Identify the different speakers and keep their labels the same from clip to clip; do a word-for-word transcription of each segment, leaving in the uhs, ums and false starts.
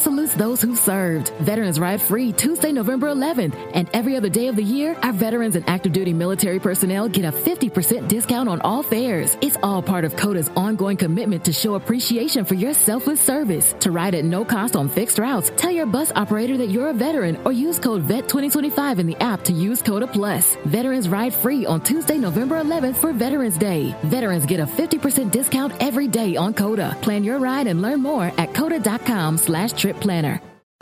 Speaker 1: salutes those who served. Veterans Ride Free Tuesday, November eleventh. And every other day of the year, our veterans and active duty military personnel get a fifty percent discount on all fares. It's all part of CODA's ongoing commitment to show appreciation for your selfless service. To ride at no cost on fixed routes, tell your bus operator that you're a veteran or use code V E T twenty twenty-five in the app to use CODA Plus. Veterans Ride Free on Tuesday, November eleventh for Veterans Day. Veterans get a fifty percent discount every day on CODA. Plan your ride and learn more at coda.com slash trip planner.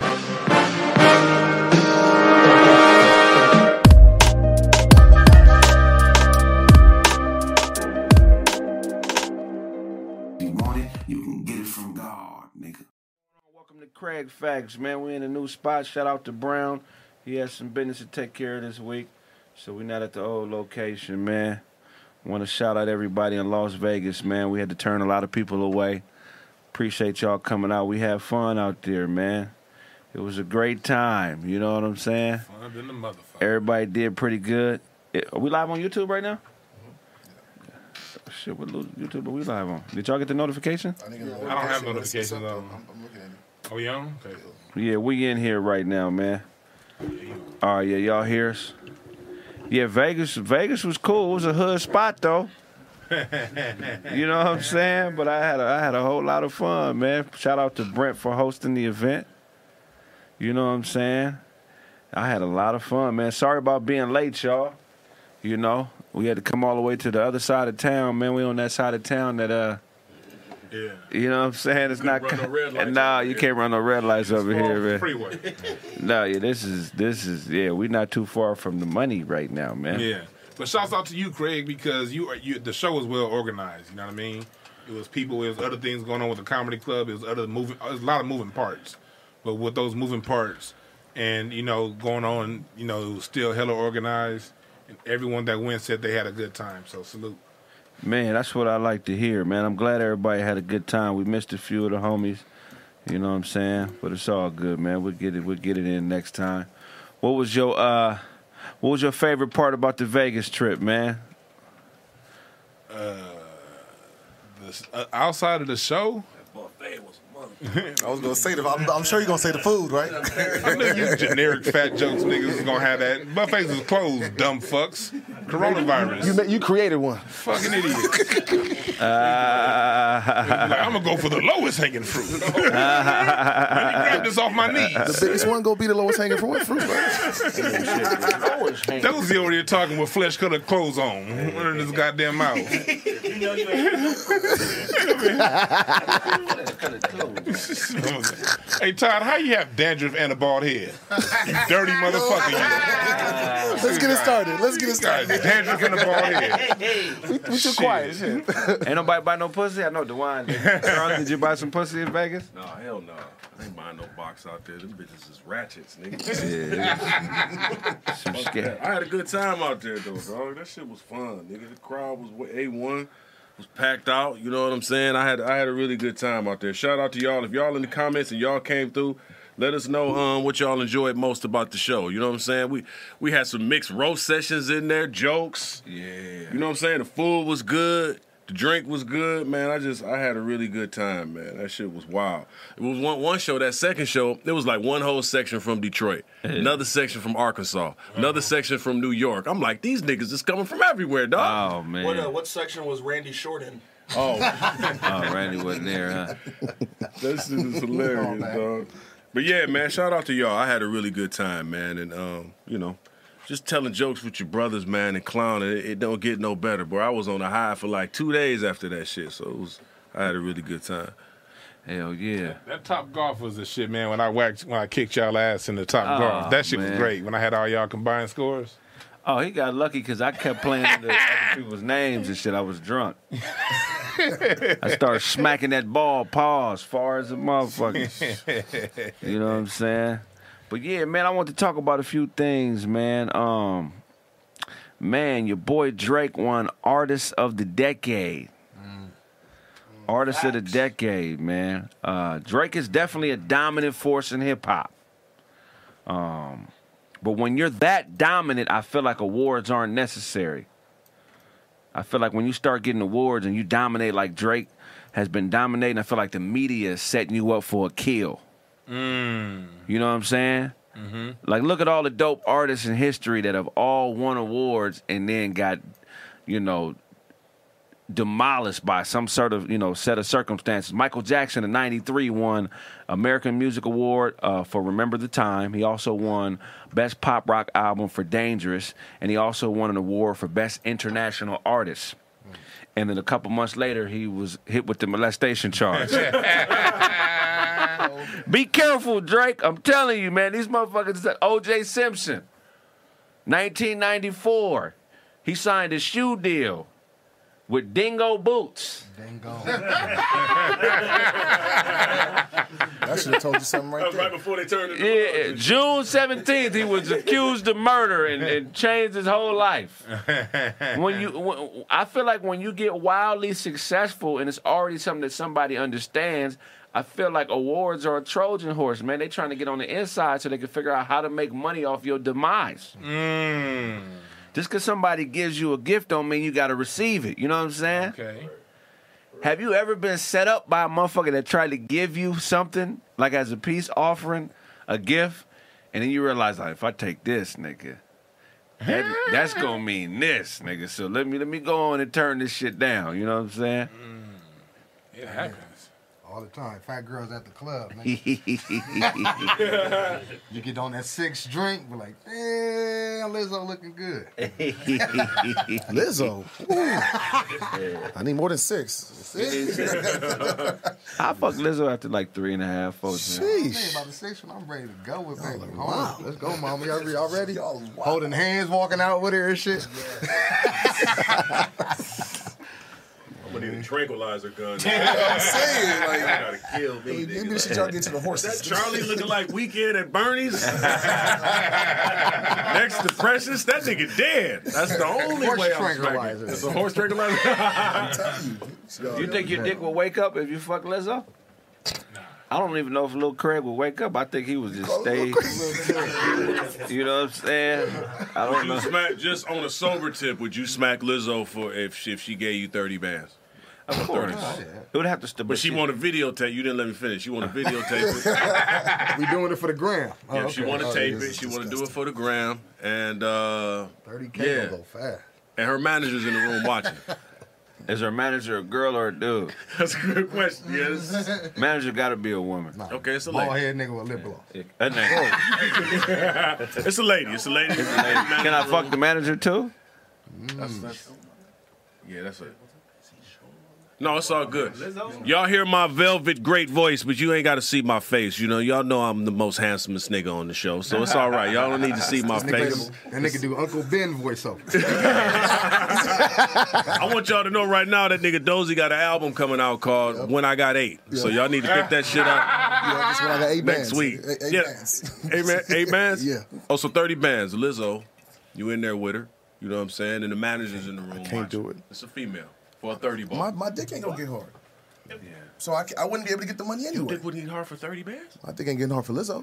Speaker 2: Welcome to Craig Facts, man. We're in a new spot. Shout out to Brown. He has some business to take care of this week, so we're not at the old location, man. Want to shout out everybody in Las Vegas, man. We had to turn a lot of people away. Appreciate y'all coming out. We had fun out there, man. It was a great time. You know what I'm saying?
Speaker 3: Fun than the motherfucker.
Speaker 2: Everybody did pretty good. Are we live on YouTube right now? Mm-hmm. Shit, what YouTube are we live on? Did y'all get the notification?
Speaker 3: I, I don't have notifications on. I'm, I'm looking at it. Oh, you on? Okay.
Speaker 2: Yeah, we in here right now, man. All right, yeah, y'all hear us? Yeah, Vegas, Vegas was cool. It was a hood spot, though. You know what I'm saying? But I had a, I had a whole lot of fun, man. Shout out to Brent for hosting the event. You know what I'm saying? I had a lot of fun, man. Sorry about being late, y'all. You know, we had to come all the way to the other side of town, man. We on that side of town that, uh,
Speaker 3: yeah.
Speaker 2: You know what I'm saying? It's not.
Speaker 3: Run no red lights
Speaker 2: nah, you can't run no red lights over here, man.
Speaker 3: Freeway.
Speaker 2: No, yeah, this is this is yeah. We're not too far from the money right now, man.
Speaker 3: Yeah. But shouts out to you, Craig, because you are you. The show was well organized. You know what I mean? It was people. It was other things going on with the comedy club. It was other moving. It was a lot of moving parts. But with those moving parts, and you know, going on, you know, it was still hella organized. And everyone that went said they had a good time. So salute.
Speaker 2: Man, that's what I like to hear, man. I'm glad everybody had a good time. We missed a few of the homies, you know what I'm saying? But it's all good, man. We'll get it. We'll get it in next time. What was your uh, what was your favorite part about the Vegas trip, man?
Speaker 3: Uh, the, uh outside of the show,
Speaker 4: that buffet was
Speaker 5: I was gonna say the. I'm, I'm sure you're gonna say the food, right?
Speaker 3: I knew you generic fat jokes niggas was gonna have that. Buffets was closed, dumb fucks. Coronavirus.
Speaker 5: You you created one.
Speaker 3: Fucking idiot.
Speaker 2: Uh,
Speaker 3: like, I'm gonna go for the lowest hanging fruit. Let me grab this off my knees.
Speaker 5: The biggest one gonna be the lowest hanging fruit, fruit right?
Speaker 3: Those over here talking with flesh colored clothes on under this goddamn mouth.
Speaker 4: You know you ain't.
Speaker 3: Hey Todd, how you have dandruff and a bald head? You dirty motherfucker, you.
Speaker 5: Let's get it started. Let's get it started.
Speaker 3: Dandruff and a bald head.
Speaker 5: We, we too quiet. Shit.
Speaker 2: Ain't nobody buy no pussy? I know DeWine did. Charles, did you buy some pussy in Vegas?
Speaker 4: No, hell no. I ain't buying no box out there. Them bitches is ratchets, nigga.
Speaker 2: Yeah. Some scared.
Speaker 4: I had a good time out there, though, dog. That shit was fun, nigga. The crowd was A one. Was packed out, you know what I'm saying? I had I had a really good time out there. Shout out to y'all. If y'all in the comments and y'all came through, let us know um, what y'all enjoyed most about the show. You know what I'm saying? We we had some mixed roast sessions in there, jokes.
Speaker 2: Yeah.
Speaker 4: You know what I'm saying? The food was good. The drink was good, man. I just I had a really good time, man. That shit was wild. It was one one show. That second show, it was like one whole section from Detroit, yeah. Another section from Arkansas, another section from New York. I'm like, these niggas is coming from everywhere, dog.
Speaker 2: Oh man.
Speaker 6: What uh, what section was Randy Short in?
Speaker 4: Oh,
Speaker 2: oh, Randy wasn't there, huh?
Speaker 4: That shit is hilarious, oh, dog. But yeah, man, shout out to y'all. I had a really good time, man, and um, you know. Just telling jokes with your brothers, man, and clowning, it, it don't get no better, bro. I was on a high for like two days after that shit, so it was, I had a really good time.
Speaker 2: Hell yeah.
Speaker 3: That, that Top Golf was the shit, man, when I whacked, when I kicked y'all ass in the Top
Speaker 2: oh,
Speaker 3: Golf. That shit
Speaker 2: man.
Speaker 3: was great, when I had all y'all combined scores.
Speaker 2: Oh, he got lucky because I kept playing the other people's names and shit. I was drunk. I started smacking that ball, pause, far as a motherfucker. You know what I'm saying? But yeah, man, I want to talk about a few things, man. Um, man, your boy Drake won Artist of the Decade. Mm. Artist Facts. of the Decade, man. Uh, Drake is definitely a dominant force in hip hop. Um, but when you're that dominant, I feel like awards aren't necessary. I feel like when you start getting awards and you dominate like Drake has been dominating, I feel like the media is setting you up for a kill.
Speaker 3: Mm.
Speaker 2: You know what I'm saying?
Speaker 3: Mm-hmm.
Speaker 2: Like, look at all the dope artists in history that have all won awards and then got, you know, demolished by some sort of, you know, set of circumstances. Michael Jackson in ninety-three won American Music Award uh, for Remember the Time. He also won Best Pop Rock Album for Dangerous, and he also won an award for Best International Artist. And then a couple months later, he was hit with the molestation charge. Be careful, Drake. I'm telling you, man. These motherfuckers. O J Simpson, nineteen ninety-four. He signed a shoe deal with Dingo Boots.
Speaker 5: Dingo. I should have told you something right
Speaker 4: That was
Speaker 5: there.
Speaker 4: right before they turned it.
Speaker 2: Yeah, June seventeenth, he was accused of murder and, and changed his whole life. When you, when, I feel like when you get wildly successful and it's already something that somebody understands, I feel like awards are a Trojan horse, man. They trying to get on the inside so they can figure out how to make money off your demise.
Speaker 3: Mm.
Speaker 2: Just because somebody gives you a gift don't mean you got to receive it. You know what I'm saying?
Speaker 3: Okay.
Speaker 2: Have you ever been set up by a motherfucker that tried to give you something, like as a peace offering, a gift, and then you realize, like, if I take this, nigga, that, that's gonna mean this, nigga. So let me let me go on and turn this shit down. You know what I'm saying?
Speaker 3: It happens.
Speaker 7: All the time. Fat girls at the club, man. You get on that sixth drink, be like, damn, Lizzo looking good.
Speaker 5: Lizzo. Ooh. I need more than six.
Speaker 2: I fuck Lizzo after like three and a half, four.
Speaker 7: Hey,
Speaker 5: Sheesh.
Speaker 7: about the sixth one, I'm ready to go with baby.
Speaker 5: like,
Speaker 7: Hold
Speaker 5: wow.
Speaker 7: on. Let's go, mama. Y'all, y'all ready?
Speaker 5: Y'all wow.
Speaker 7: Holding hands, walking out with her and shit.
Speaker 4: I'm gonna need a tranquilizer gun.
Speaker 5: I'm saying, like,
Speaker 4: You gotta kill me.
Speaker 5: maybe
Speaker 4: nigga.
Speaker 5: this shit y'all get to the
Speaker 4: Is
Speaker 5: horses.
Speaker 4: that Charlie looking like Weekend at Bernie's? Next to Precious, that nigga dead. That's the only
Speaker 7: Horse
Speaker 4: way I'm
Speaker 7: tranquilizer.
Speaker 4: smacking. It's a horse tranquilizer.
Speaker 2: You think your dick will wake up if you fuck Lizzo? I don't even know if Lil Craig would wake up. I think he would just stay. You know what I'm saying? I don't
Speaker 4: You
Speaker 2: know.
Speaker 4: smack just on a sober tip. Would you smack Lizzo for if she, if she gave you thirty bands?
Speaker 2: Of course. It would have to still.
Speaker 4: But she want to videotape. You didn't let me finish. She want to videotape it.
Speaker 7: We doing it for the gram. Oh,
Speaker 4: Yeah, she
Speaker 7: okay.
Speaker 4: want to
Speaker 7: Oh,
Speaker 4: tape
Speaker 7: this
Speaker 4: it.
Speaker 7: is
Speaker 4: She want to do
Speaker 7: disgusting.
Speaker 4: it for the gram. And uh,
Speaker 7: thirty K
Speaker 4: Yeah.
Speaker 7: will go fast.
Speaker 4: and her manager's in the room watching.
Speaker 2: Is her manager a girl or a dude?
Speaker 4: That's a good question. Yes.
Speaker 2: Manager got to be a woman.
Speaker 4: Okay, it's a
Speaker 7: Bald
Speaker 4: lady.
Speaker 7: head nigga with lip gloss.
Speaker 2: That name.
Speaker 4: It's a lady. It's a lady.
Speaker 2: Can I fuck the manager too?
Speaker 4: That's, that's, yeah, that's it. No, it's all good. Y'all hear my velvet great voice, but you ain't got to see my face. You know, y'all know I'm the most handsomest nigga on the show, so it's all right. Y'all don't need to see my face.
Speaker 7: That nigga do Uncle Ben voiceover.
Speaker 4: I want y'all to know right now that nigga Dozy got an album coming out called When I Got Eight. So y'all need to pick that shit up
Speaker 5: Yeah, that's when I got eight
Speaker 4: next
Speaker 5: bands.
Speaker 4: week.
Speaker 5: Eight, eight
Speaker 4: yeah.
Speaker 5: bands.
Speaker 4: Eight, man, eight bands?
Speaker 5: Yeah.
Speaker 4: Oh, so thirty bands. Lizzo, you in there with her. You know what I'm saying? And the manager's in the room.
Speaker 5: can't
Speaker 4: watching.
Speaker 5: do it.
Speaker 4: It's a female for a thirty ball.
Speaker 5: My, my dick ain't gonna get hard. So I, ca- I wouldn't be able to get the money anyway.
Speaker 4: Dick would need hard for thirty bands?
Speaker 5: My dick ain't getting hard for Lizzo.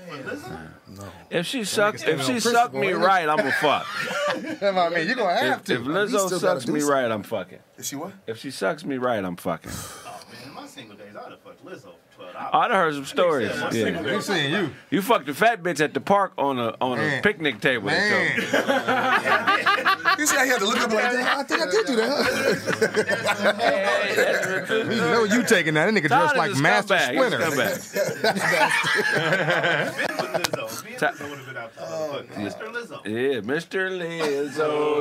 Speaker 2: If she sucks, if she
Speaker 7: on
Speaker 2: suck me
Speaker 7: principle,
Speaker 2: right, I'm a fuck.
Speaker 7: That's what I mean. You're going to have
Speaker 2: If,
Speaker 7: to.
Speaker 2: if
Speaker 5: You
Speaker 2: Lizzo
Speaker 5: still
Speaker 2: sucks
Speaker 5: gotta do
Speaker 2: me
Speaker 5: something.
Speaker 2: right, I'm fucking.
Speaker 5: Is she what?
Speaker 2: If she sucks me right, I'm fucking.
Speaker 8: Oh, man, in my single days, I would have fucked Lizzo for twelve hours.
Speaker 2: I done heard some stories.
Speaker 8: Yeah,
Speaker 2: Yeah.
Speaker 7: Who seen you?
Speaker 2: You fucked a fat bitch at the park on a on a
Speaker 7: Man.
Speaker 2: picnic table. they told
Speaker 7: Man.
Speaker 2: me.
Speaker 5: You see, I had to look up like, damn, I think I did do that.
Speaker 2: Hey, that's the
Speaker 7: You know you taking that. That nigga
Speaker 2: Todd
Speaker 7: dressed like
Speaker 2: is a
Speaker 7: Master
Speaker 2: scumbag. He's a
Speaker 7: Splinter.
Speaker 2: scumbag.
Speaker 8: Been with Lizzo. Me and Lizzo would have been out there. But Mister Lizzo.
Speaker 2: Yeah, Mister Lizzo.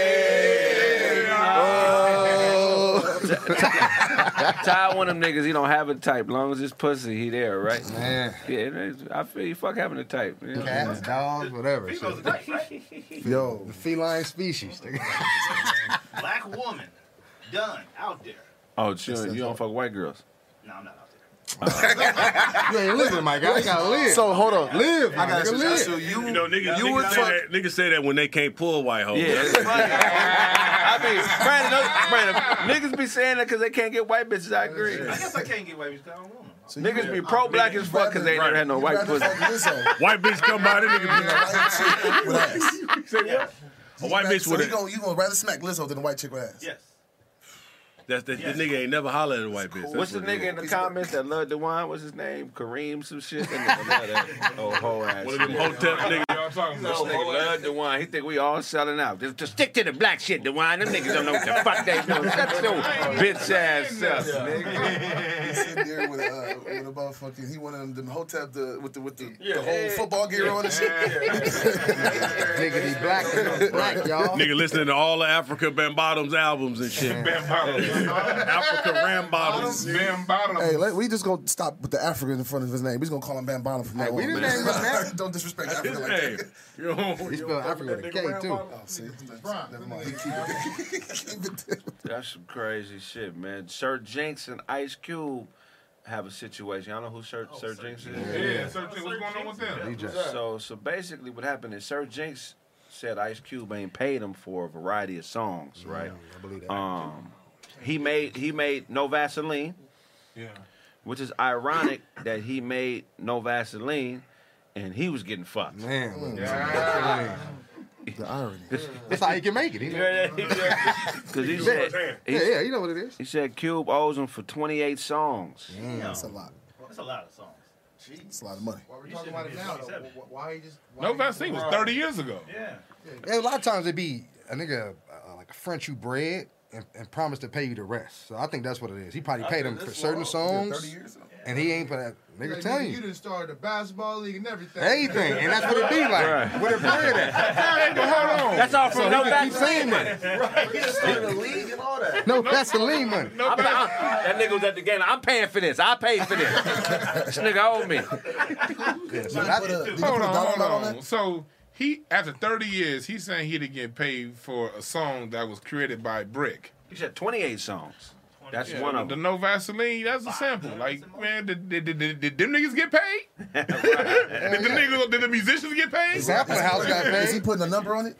Speaker 2: Yeah. Ty one of them niggas, he don't have a type. Long as his pussy, he there, right?
Speaker 7: Man.
Speaker 2: Yeah, it is- I feel you fuck having a type. You know?
Speaker 7: Cats, dogs, whatever.
Speaker 8: Females are nice, right?
Speaker 5: Yo,
Speaker 7: The feline species.
Speaker 8: Black woman. Done. Out there.
Speaker 2: Oh, you, you don't fuck white girls.
Speaker 8: No, I'm not out there.
Speaker 7: You ain't living, my guy. You gotta live.
Speaker 5: so hold on.
Speaker 7: live,
Speaker 5: I
Speaker 7: my
Speaker 5: got
Speaker 7: nigga,
Speaker 5: you.
Speaker 7: live.
Speaker 5: So you,
Speaker 4: You know, niggas,
Speaker 5: you
Speaker 4: niggas,
Speaker 5: would
Speaker 4: say
Speaker 5: fuck.
Speaker 4: that, niggas say that when they can't pull white hoes.
Speaker 2: Yeah, it's funny. I mean, Brandon, Brandon, niggas be saying that because they can't get white bitches. I agree.
Speaker 8: I guess I can't get away because I don't want them.
Speaker 5: So you
Speaker 2: Niggas
Speaker 5: would-
Speaker 2: be pro-black as fuck because they ain't never had no
Speaker 5: you'd
Speaker 2: white
Speaker 5: rather
Speaker 2: pussy.
Speaker 5: fuck Lizzo
Speaker 4: White bitch come by, that nigga
Speaker 5: than a white chick with ass.
Speaker 4: be say what? A white bitch
Speaker 5: So
Speaker 4: with
Speaker 5: you
Speaker 4: a...
Speaker 5: gonna you gonna rather smack Lizzo than a white chick with ass?
Speaker 8: Yes.
Speaker 4: That's the, the nigga ain't never hollered at a white bitch. That's
Speaker 2: What's the
Speaker 4: what it
Speaker 2: nigga in
Speaker 4: is.
Speaker 2: the comments that love DeWine? What's his name? Kareem, some shit. That nigga love that old hoe ass.
Speaker 4: One of them hotep niggas.
Speaker 3: Y'all talking
Speaker 2: This
Speaker 3: about?
Speaker 2: nigga love DeWine. He think we all selling out. Just, just stick to the black shit, DeWine. Them niggas don't know what the fuck they doing. Shut your bitch ass up, nigga.
Speaker 5: He's sitting there with a, uh, with a motherfucking, he one of them, them hotep the, with the with the,
Speaker 6: Yeah.
Speaker 5: the whole football gear on and shit.
Speaker 7: Nigga, he black and black, y'all.
Speaker 4: Nigga listening to all the Africa Bambottoms albums and shit.
Speaker 3: Bam Bottoms.
Speaker 4: Africa Rambottoms.
Speaker 3: Bam Bottoms.
Speaker 5: Hey, let, we just gonna stop with the Africa in front of his name. We just gonna call him Bam Bottom from now
Speaker 7: we
Speaker 5: on.
Speaker 7: didn't
Speaker 5: man.
Speaker 7: name him that.
Speaker 5: Don't disrespect Africa like
Speaker 4: Hey,
Speaker 5: that.
Speaker 4: you know,
Speaker 7: He spelled Africa with a K, too.
Speaker 5: Oh, see, never mind. Keep it, keep it.
Speaker 2: That's some crazy shit, man. Sir Jinx and Ice Cube have a situation. Y'all know who Sir, Sir Jinx is?
Speaker 3: Yeah, Sir Jinx, what's going on with them?
Speaker 2: So, so basically, what happened is Sir Jinx said Ice Cube ain't paid him for a variety of songs, right?
Speaker 7: I believe that.
Speaker 2: Um, he made he made No Vaseline,
Speaker 3: Yeah.
Speaker 2: which is ironic that he made No Vaseline, and he was getting fucked.
Speaker 7: Man,
Speaker 5: The irony.
Speaker 7: that's how he can make it. He, yeah,
Speaker 2: Because he said he,
Speaker 7: yeah, you know what it is.
Speaker 2: he said Cube owes him for twenty-eight songs.
Speaker 5: That's a lot.
Speaker 8: That's a lot of songs.
Speaker 5: It's a lot of money.
Speaker 7: Why are we talking about it now? though? Why he just?
Speaker 3: No Vaseline was thirty years ago.
Speaker 8: Yeah.
Speaker 7: Yeah, a lot of times it be a nigga uh, like a French you bread and, and promise to pay you the rest. So I think that's what it is. He probably paid him for certain songs,
Speaker 5: thirty years ago.
Speaker 7: and he ain't put that. Nigga,
Speaker 9: Like,
Speaker 7: tell
Speaker 9: nigga,
Speaker 7: you.
Speaker 9: you done started the basketball league and everything.
Speaker 7: Anything, and that's what it be like.
Speaker 2: Right.
Speaker 7: Where the bread at?
Speaker 3: Hold on.
Speaker 2: That's all from
Speaker 7: So
Speaker 2: No
Speaker 7: he can keep saying
Speaker 2: Vaseline.
Speaker 7: that.
Speaker 6: He just started a league and all that.
Speaker 7: No, that's the lean money.
Speaker 3: No
Speaker 2: I'm-
Speaker 3: Vaseline.
Speaker 2: I'm- that nigga was at the game. I'm paying for this. I paid for this. This nigga owed me.
Speaker 7: Yeah, so
Speaker 5: Did
Speaker 7: that-
Speaker 5: you put a, did you
Speaker 3: Hold
Speaker 5: put a
Speaker 3: on,
Speaker 5: dollar
Speaker 3: hold
Speaker 5: amount on
Speaker 3: on.
Speaker 5: that?
Speaker 3: So he, after thirty years, he's saying he didn't get paid for a song that was created by Brick.
Speaker 2: He said twenty-eight songs. That's
Speaker 3: Yeah,
Speaker 2: one of
Speaker 3: the
Speaker 2: them.
Speaker 3: No Vaseline, that's a sample. Like, man, did, did, did, did, did them niggas get paid? Did the niggas, did the musicians get paid?
Speaker 7: Sample House got
Speaker 5: Is he
Speaker 7: paid.
Speaker 5: putting a number on it?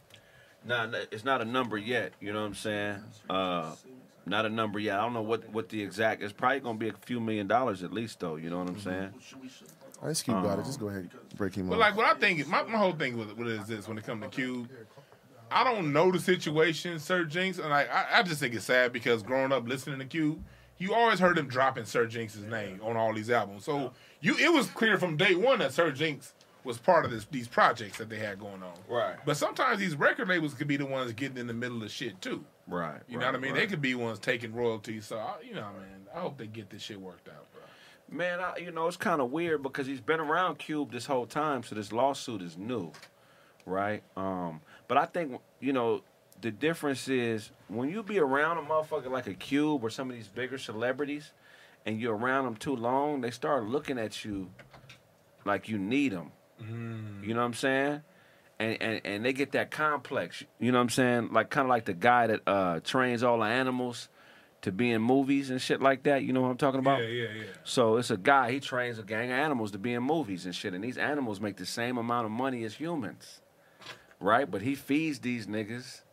Speaker 2: Nah, nah, it's not a number yet. You know what I'm saying? Uh, not a number yet. I don't know what, what the exact. It's probably gonna be a few million dollars at least, though. You know what I'm saying?
Speaker 5: Ice Cube got it. Just go ahead, break him
Speaker 3: But
Speaker 5: off.
Speaker 3: like, what I think, is- my, my whole thing with what is this when it comes to Cube, I don't know the situation, Sir Jinx, and like, I, I just think it's sad because growing up listening to Cube, you always heard him dropping Sir Jinx's name on all these albums. So you, it was clear from day one that Sir Jinx was part of this, these projects that they had going on.
Speaker 2: Right.
Speaker 3: But sometimes these record labels could be the ones getting in the middle of shit too.
Speaker 2: Right.
Speaker 3: You know what I mean? They could be ones taking royalties. So I, you know, man, I hope they get this shit worked out, bro.
Speaker 2: Man, I, you know, it's kind of weird because he's been around Cube this whole time, so this lawsuit is new, right? Um, but I think, you know, the difference is when you be around a motherfucker like a Cube or some of these bigger celebrities and you're around them too long, they start looking at you like you need them. Mm. You know what I'm saying? And, and and they get that complex. You know what I'm saying? Like kind of like the guy that uh, trains all the animals to be in movies and shit like that. You know what I'm talking about?
Speaker 3: Yeah, yeah, yeah.
Speaker 2: So it's a guy, he trains a gang of animals to be in movies and shit. And these animals make the same amount of money as humans. Right? But he feeds these niggas,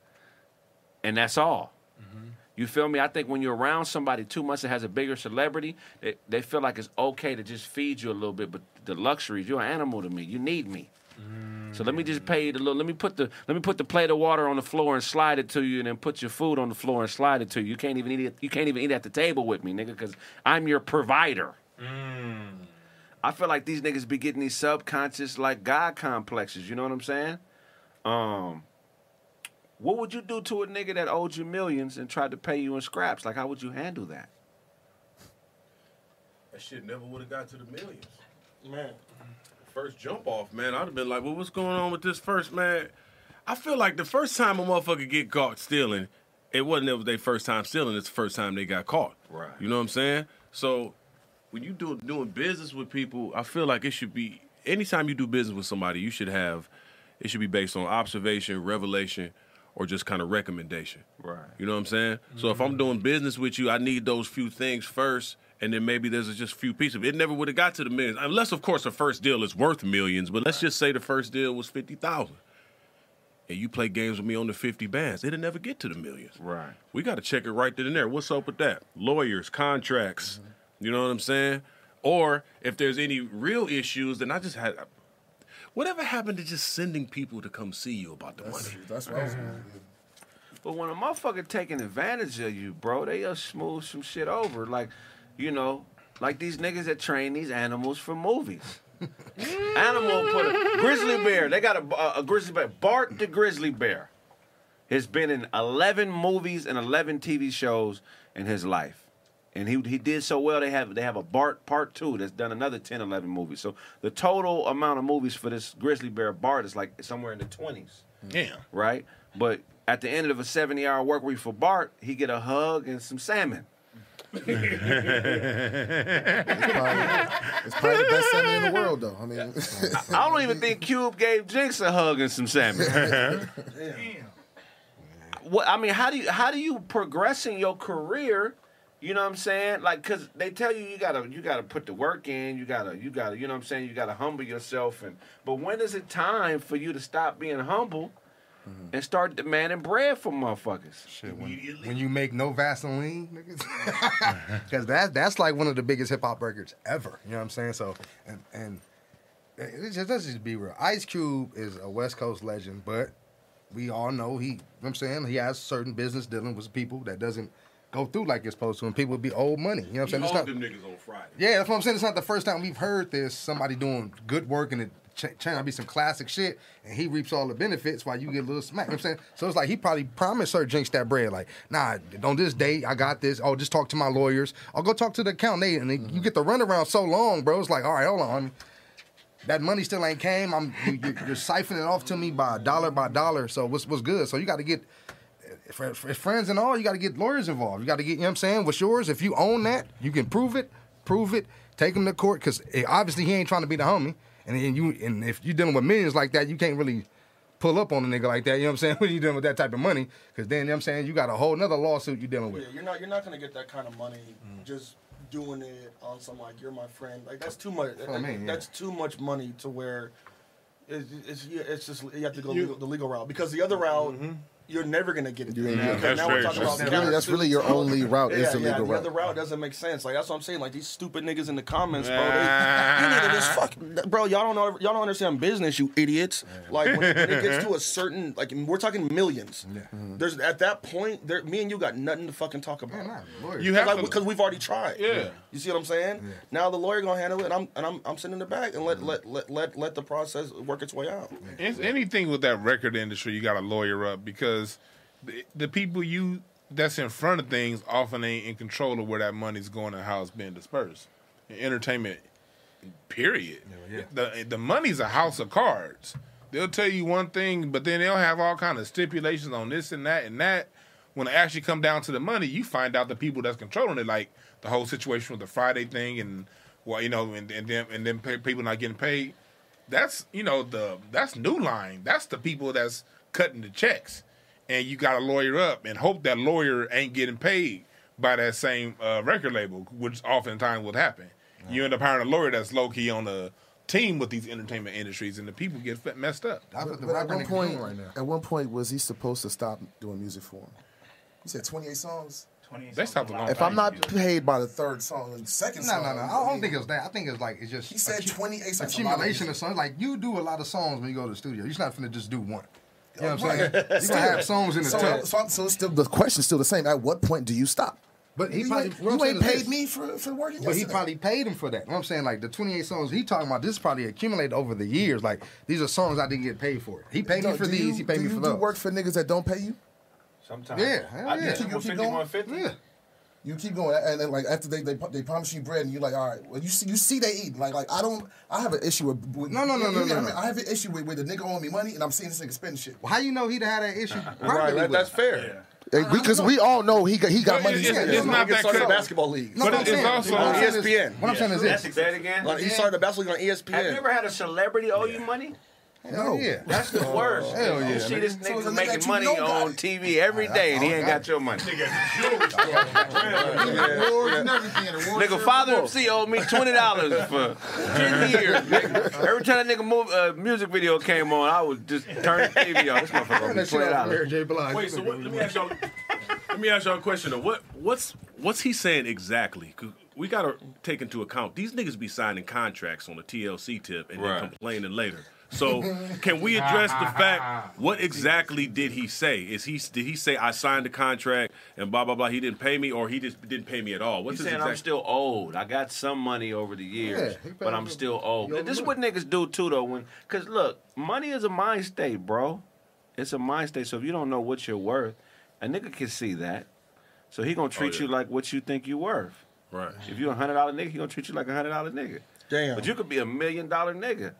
Speaker 2: and that's all. Mm-hmm. You feel me? I think when you're around somebody too much that has a bigger celebrity, they, they feel like it's okay to just feed you a little bit. But the luxuries, you're an animal to me. You need me. Mm. So let me just pay you the little. Let me put the let me put the plate of water on the floor and slide it to you, and then put your food on the floor and slide it to you. You can't even eat it. You can't even eat at the table with me, nigga, because I'm your provider. Mm. I feel like these niggas be getting these subconscious like God complexes. You know what I'm saying? Um, what would you do to a nigga that owed you millions and tried to pay you in scraps? Like, how would you handle that?
Speaker 4: That shit never would have got to the millions.
Speaker 6: Man.
Speaker 4: First jump off, man, I'd have been like, well, what's going on with this first, man? I feel like the first time a motherfucker get caught stealing, it wasn't it was their first time stealing, it's the first time they got caught.
Speaker 2: Right.
Speaker 4: You know what I'm saying? So when you do doing business with people, I feel like it should be, anytime you do business with somebody, you should have, it should be based on observation, revelation, or just kind of recommendation.
Speaker 2: Right.
Speaker 4: You know what I'm saying? Mm-hmm. So if I'm doing business with you, I need those few things first, and then maybe there's just a few pieces of it. It never would have got to the millions. Unless, of course, the first deal is worth millions, but let's just say the first deal was fifty thousand. And you play games with me on the fifty bands. It'll never get to the millions.
Speaker 2: Right.
Speaker 4: We got to check it right then and there. What's up with that? Lawyers, contracts, mm-hmm. You know what I'm saying? Or if there's any real issues, then I just had... Whatever happened to just sending people to come see you about the
Speaker 5: That's,
Speaker 4: money?
Speaker 5: that's what I was going
Speaker 2: But when a motherfucker taking advantage of you, bro, they just smooth some shit over. Like, you know, like these niggas that train these animals for movies. Animal put a grizzly bear. They got a, a, a grizzly bear. Bart the grizzly bear has been in eleven movies and eleven T V shows in his life. And he he did so well, they have they have a Bart Part two that's done another ten, eleven movies. So the total amount of movies for this grizzly bear Bart is like somewhere in the twenties.
Speaker 3: Yeah.
Speaker 2: Right? But at the end of a seventy-hour work week for Bart, he get a hug and some salmon.
Speaker 10: It's probably, it's probably the best salmon in the world, though. I mean,
Speaker 2: I, I don't even think Cube gave Jinx a hug and some salmon.
Speaker 9: Damn.
Speaker 2: What I mean, how do you how do you progress in your career? You know what I'm saying? Like, cause they tell you you gotta you gotta put the work in. You gotta you gotta you know what I'm saying. You gotta humble yourself. And but when is it time for you to stop being humble mm-hmm. and start demanding bread from motherfuckers?
Speaker 7: Shit, when, when you make no Vaseline, niggas, because that that's like one of the biggest hip hop records ever. You know what I'm saying? So and and it just, let's just be real. Ice Cube is a West Coast legend, but we all know he. You know what I'm saying, he has certain business dealing with people that doesn't go through like it's supposed to, and people be old money. You know what I'm saying?
Speaker 4: He
Speaker 7: It's
Speaker 4: owed
Speaker 7: not-
Speaker 4: them niggas on Friday.
Speaker 7: Yeah, that's what I'm saying. It's not the first time we've heard this. Somebody doing good work and it ch- trying to be some classic shit, and he reaps all the benefits while you get a little smack. You know what I'm saying? So it's like he probably promised Sir Jinx that bread. Like, nah, on this date, I got this. Oh, just talk to my lawyers. I'll go talk to the accountant. They, and they, you get the runaround so long, bro. It's like, all right, hold on. That money still ain't came. I'm you, you're, you're siphoning it off to me by dollar by dollar. So what's what's good? So you got to get. For, for friends and all, you got to get lawyers involved. You got to get, you know what I'm saying? What's yours? If you own that, you can prove it, prove it, take him to court, because obviously he ain't trying to be the homie. And then you, and if you're dealing with millions like that, you can't really pull up on a nigga like that, you know what I'm saying? When you're dealing with that type of money, because then, you know what I'm saying, you got a whole nother lawsuit you're dealing with.
Speaker 6: Yeah, you're not you're not gonna get that kind of money just doing it on some like you're my friend. Like that's too much.
Speaker 7: what I mean, yeah.
Speaker 6: That's too much money to where it's it's, yeah, it's just you have to go
Speaker 3: You-
Speaker 6: legal, the legal route, because the other route you're never gonna get it.
Speaker 10: You
Speaker 6: there.
Speaker 10: ain't
Speaker 6: Because
Speaker 10: getting it.
Speaker 6: now we're talking about
Speaker 10: That's really, that's really your only route
Speaker 6: yeah,
Speaker 10: is the
Speaker 6: yeah,
Speaker 10: legal
Speaker 6: the
Speaker 10: route.
Speaker 6: other route doesn't make sense. Like that's what I'm saying. Like these stupid niggas in the comments, bro. They, you need to just fuck, bro. Y'all don't know. Y'all don't understand business, you idiots. Like when, when it gets to a certain, like we're talking millions. There's at that point, there, me and you got nothing to fucking talk about.
Speaker 3: You have to-
Speaker 6: because we've already tried.
Speaker 3: Yeah.
Speaker 6: You see what I'm saying? Now the lawyer gonna handle it, and I'm and I'm I'm sitting in the back and let let let let, let the process work its way out.
Speaker 3: It's anything with that record industry, you got to lawyer up because the, the people you that's in front of things often ain't in control of where that money's going and how it's being dispersed. In entertainment, period. The the money's a house of cards. They'll tell you one thing, but then they'll have all kind of stipulations on this and that and that. When it actually come down to the money, you find out the people that's controlling it, like the whole situation with the Friday thing, and well, you know, and and then and then pay, people not getting paid. That's you know the that's New Line. That's the people that's cutting the checks, and you got to lawyer up and hope that lawyer ain't getting paid by that same uh, record label, which oftentimes would happen. Right. You end up hiring a lawyer that's low key on the team with these entertainment industries, and the people get f- messed up.
Speaker 10: But, but at one point, at one point, was he supposed to stop doing music for him? He said twenty-eight songs.
Speaker 3: They stopped a long
Speaker 10: If
Speaker 3: time
Speaker 10: I'm not
Speaker 3: ago.
Speaker 10: paid by the third song and the second
Speaker 7: No,
Speaker 10: song,
Speaker 7: no, no. I don't think it was that. I think it's like it's just.
Speaker 10: He said twenty-eight songs.
Speaker 7: Accumulation of songs. Like you do a lot of songs when you go to the studio. You're not finna just do one. You know what I'm
Speaker 10: Right.
Speaker 7: saying? You're gonna have songs in the
Speaker 10: so,
Speaker 7: tape.
Speaker 10: so, so it's still, the question's still the same. At what point do you stop?
Speaker 7: But he
Speaker 10: you
Speaker 7: probably
Speaker 10: ain't,
Speaker 7: what I'm
Speaker 10: you
Speaker 7: saying
Speaker 10: ain't
Speaker 7: is
Speaker 10: paid
Speaker 7: this.
Speaker 10: me for, for working
Speaker 7: But he
Speaker 10: yesterday.
Speaker 7: probably paid him for that. You know what I'm saying? Like the twenty-eight songs he talking about, this is probably accumulated over the years. Like these are songs I didn't get paid for. He paid me
Speaker 10: Do
Speaker 7: for
Speaker 10: you-
Speaker 7: these. He paid
Speaker 10: do
Speaker 7: me
Speaker 10: you
Speaker 7: for
Speaker 10: do
Speaker 7: those.
Speaker 10: work for niggas that don't pay you?
Speaker 2: Sometimes.
Speaker 7: Yeah, hell
Speaker 2: I
Speaker 7: yeah.
Speaker 2: did
Speaker 10: You
Speaker 2: it
Speaker 10: keep
Speaker 2: with
Speaker 10: going?
Speaker 2: fifty-one fifty.
Speaker 7: Yeah.
Speaker 10: You keep going, and then like after they they, they promise you bread, and you're like, all right, well you see you see they eat. Like like I don't, I have an issue with. with
Speaker 7: No, no, no, no,
Speaker 10: you know
Speaker 7: no,
Speaker 10: what I mean?
Speaker 7: no.
Speaker 10: I have an issue with, with the nigga owing me money, and I'm seeing this nigga spending shit.
Speaker 7: Well, how you know he'd have had that issue?
Speaker 6: Right,
Speaker 7: privately
Speaker 6: that,
Speaker 7: with
Speaker 6: that's
Speaker 7: him?
Speaker 6: fair.
Speaker 10: Because we all know he got he got
Speaker 3: But
Speaker 10: money.
Speaker 3: it's-
Speaker 10: spent.
Speaker 3: it's not
Speaker 6: He
Speaker 3: that
Speaker 6: started a
Speaker 3: crazy.
Speaker 6: basketball league.
Speaker 7: No,
Speaker 3: But
Speaker 7: what I'm
Speaker 3: it's
Speaker 7: saying-
Speaker 3: also-
Speaker 7: what I'm
Speaker 6: On
Speaker 7: saying
Speaker 6: E S
Speaker 7: is-
Speaker 6: P N.
Speaker 7: What I'm saying is this.
Speaker 2: Say it again.
Speaker 6: Like, he started a basketball league on E S P
Speaker 2: Have you
Speaker 6: N.
Speaker 2: ever had a celebrity owe you money?
Speaker 7: Hell yeah.
Speaker 2: That's the worst.
Speaker 7: Hell yeah,
Speaker 2: You see this
Speaker 10: So
Speaker 2: nigga
Speaker 10: the nigga
Speaker 2: making
Speaker 10: that you
Speaker 2: money
Speaker 10: know got
Speaker 2: on
Speaker 10: it.
Speaker 2: T V every day, and he ain't got your money.
Speaker 9: Awards and everything. Awards
Speaker 2: Nigga,
Speaker 9: and
Speaker 2: Father
Speaker 9: awards.
Speaker 2: M C owed me twenty dollars for ten years. Nigga. Every time that nigga move, uh, music video came on, I would just turn the T V on. This motherfucker owe me
Speaker 7: That shit
Speaker 2: twenty
Speaker 7: off Mary
Speaker 2: dollars.
Speaker 7: J. Blige.
Speaker 4: Wait, so what, let me ask y'all. Let me ask y'all a question. Though. What what's what's he saying exactly? 'Cause we gotta take into account these niggas be signing contracts on a T L C tip and
Speaker 2: Right.
Speaker 4: then complaining later. So can we address the fact, what exactly did he say? Is he did he say I signed the contract and blah blah blah? He didn't pay me, or he just didn't pay me at all? What's
Speaker 2: He's
Speaker 4: his
Speaker 2: saying
Speaker 4: exact?
Speaker 2: I'm still old. I got some money over the years,
Speaker 7: Yeah, he paid
Speaker 2: but I'm
Speaker 7: you-
Speaker 2: still old.
Speaker 7: you owe
Speaker 2: This is
Speaker 7: him
Speaker 2: what niggas do too, though. When, cause look, money is a mind state, bro. It's a mind state. So if you don't know what you're worth, a nigga can see that. So he gonna treat
Speaker 4: Oh, yeah.
Speaker 2: you like what you think you worth.
Speaker 4: Right.
Speaker 2: If you a hundred dollar nigga, he gonna treat you like a hundred dollar nigga.
Speaker 6: Damn.
Speaker 2: But you could be a million dollar nigga.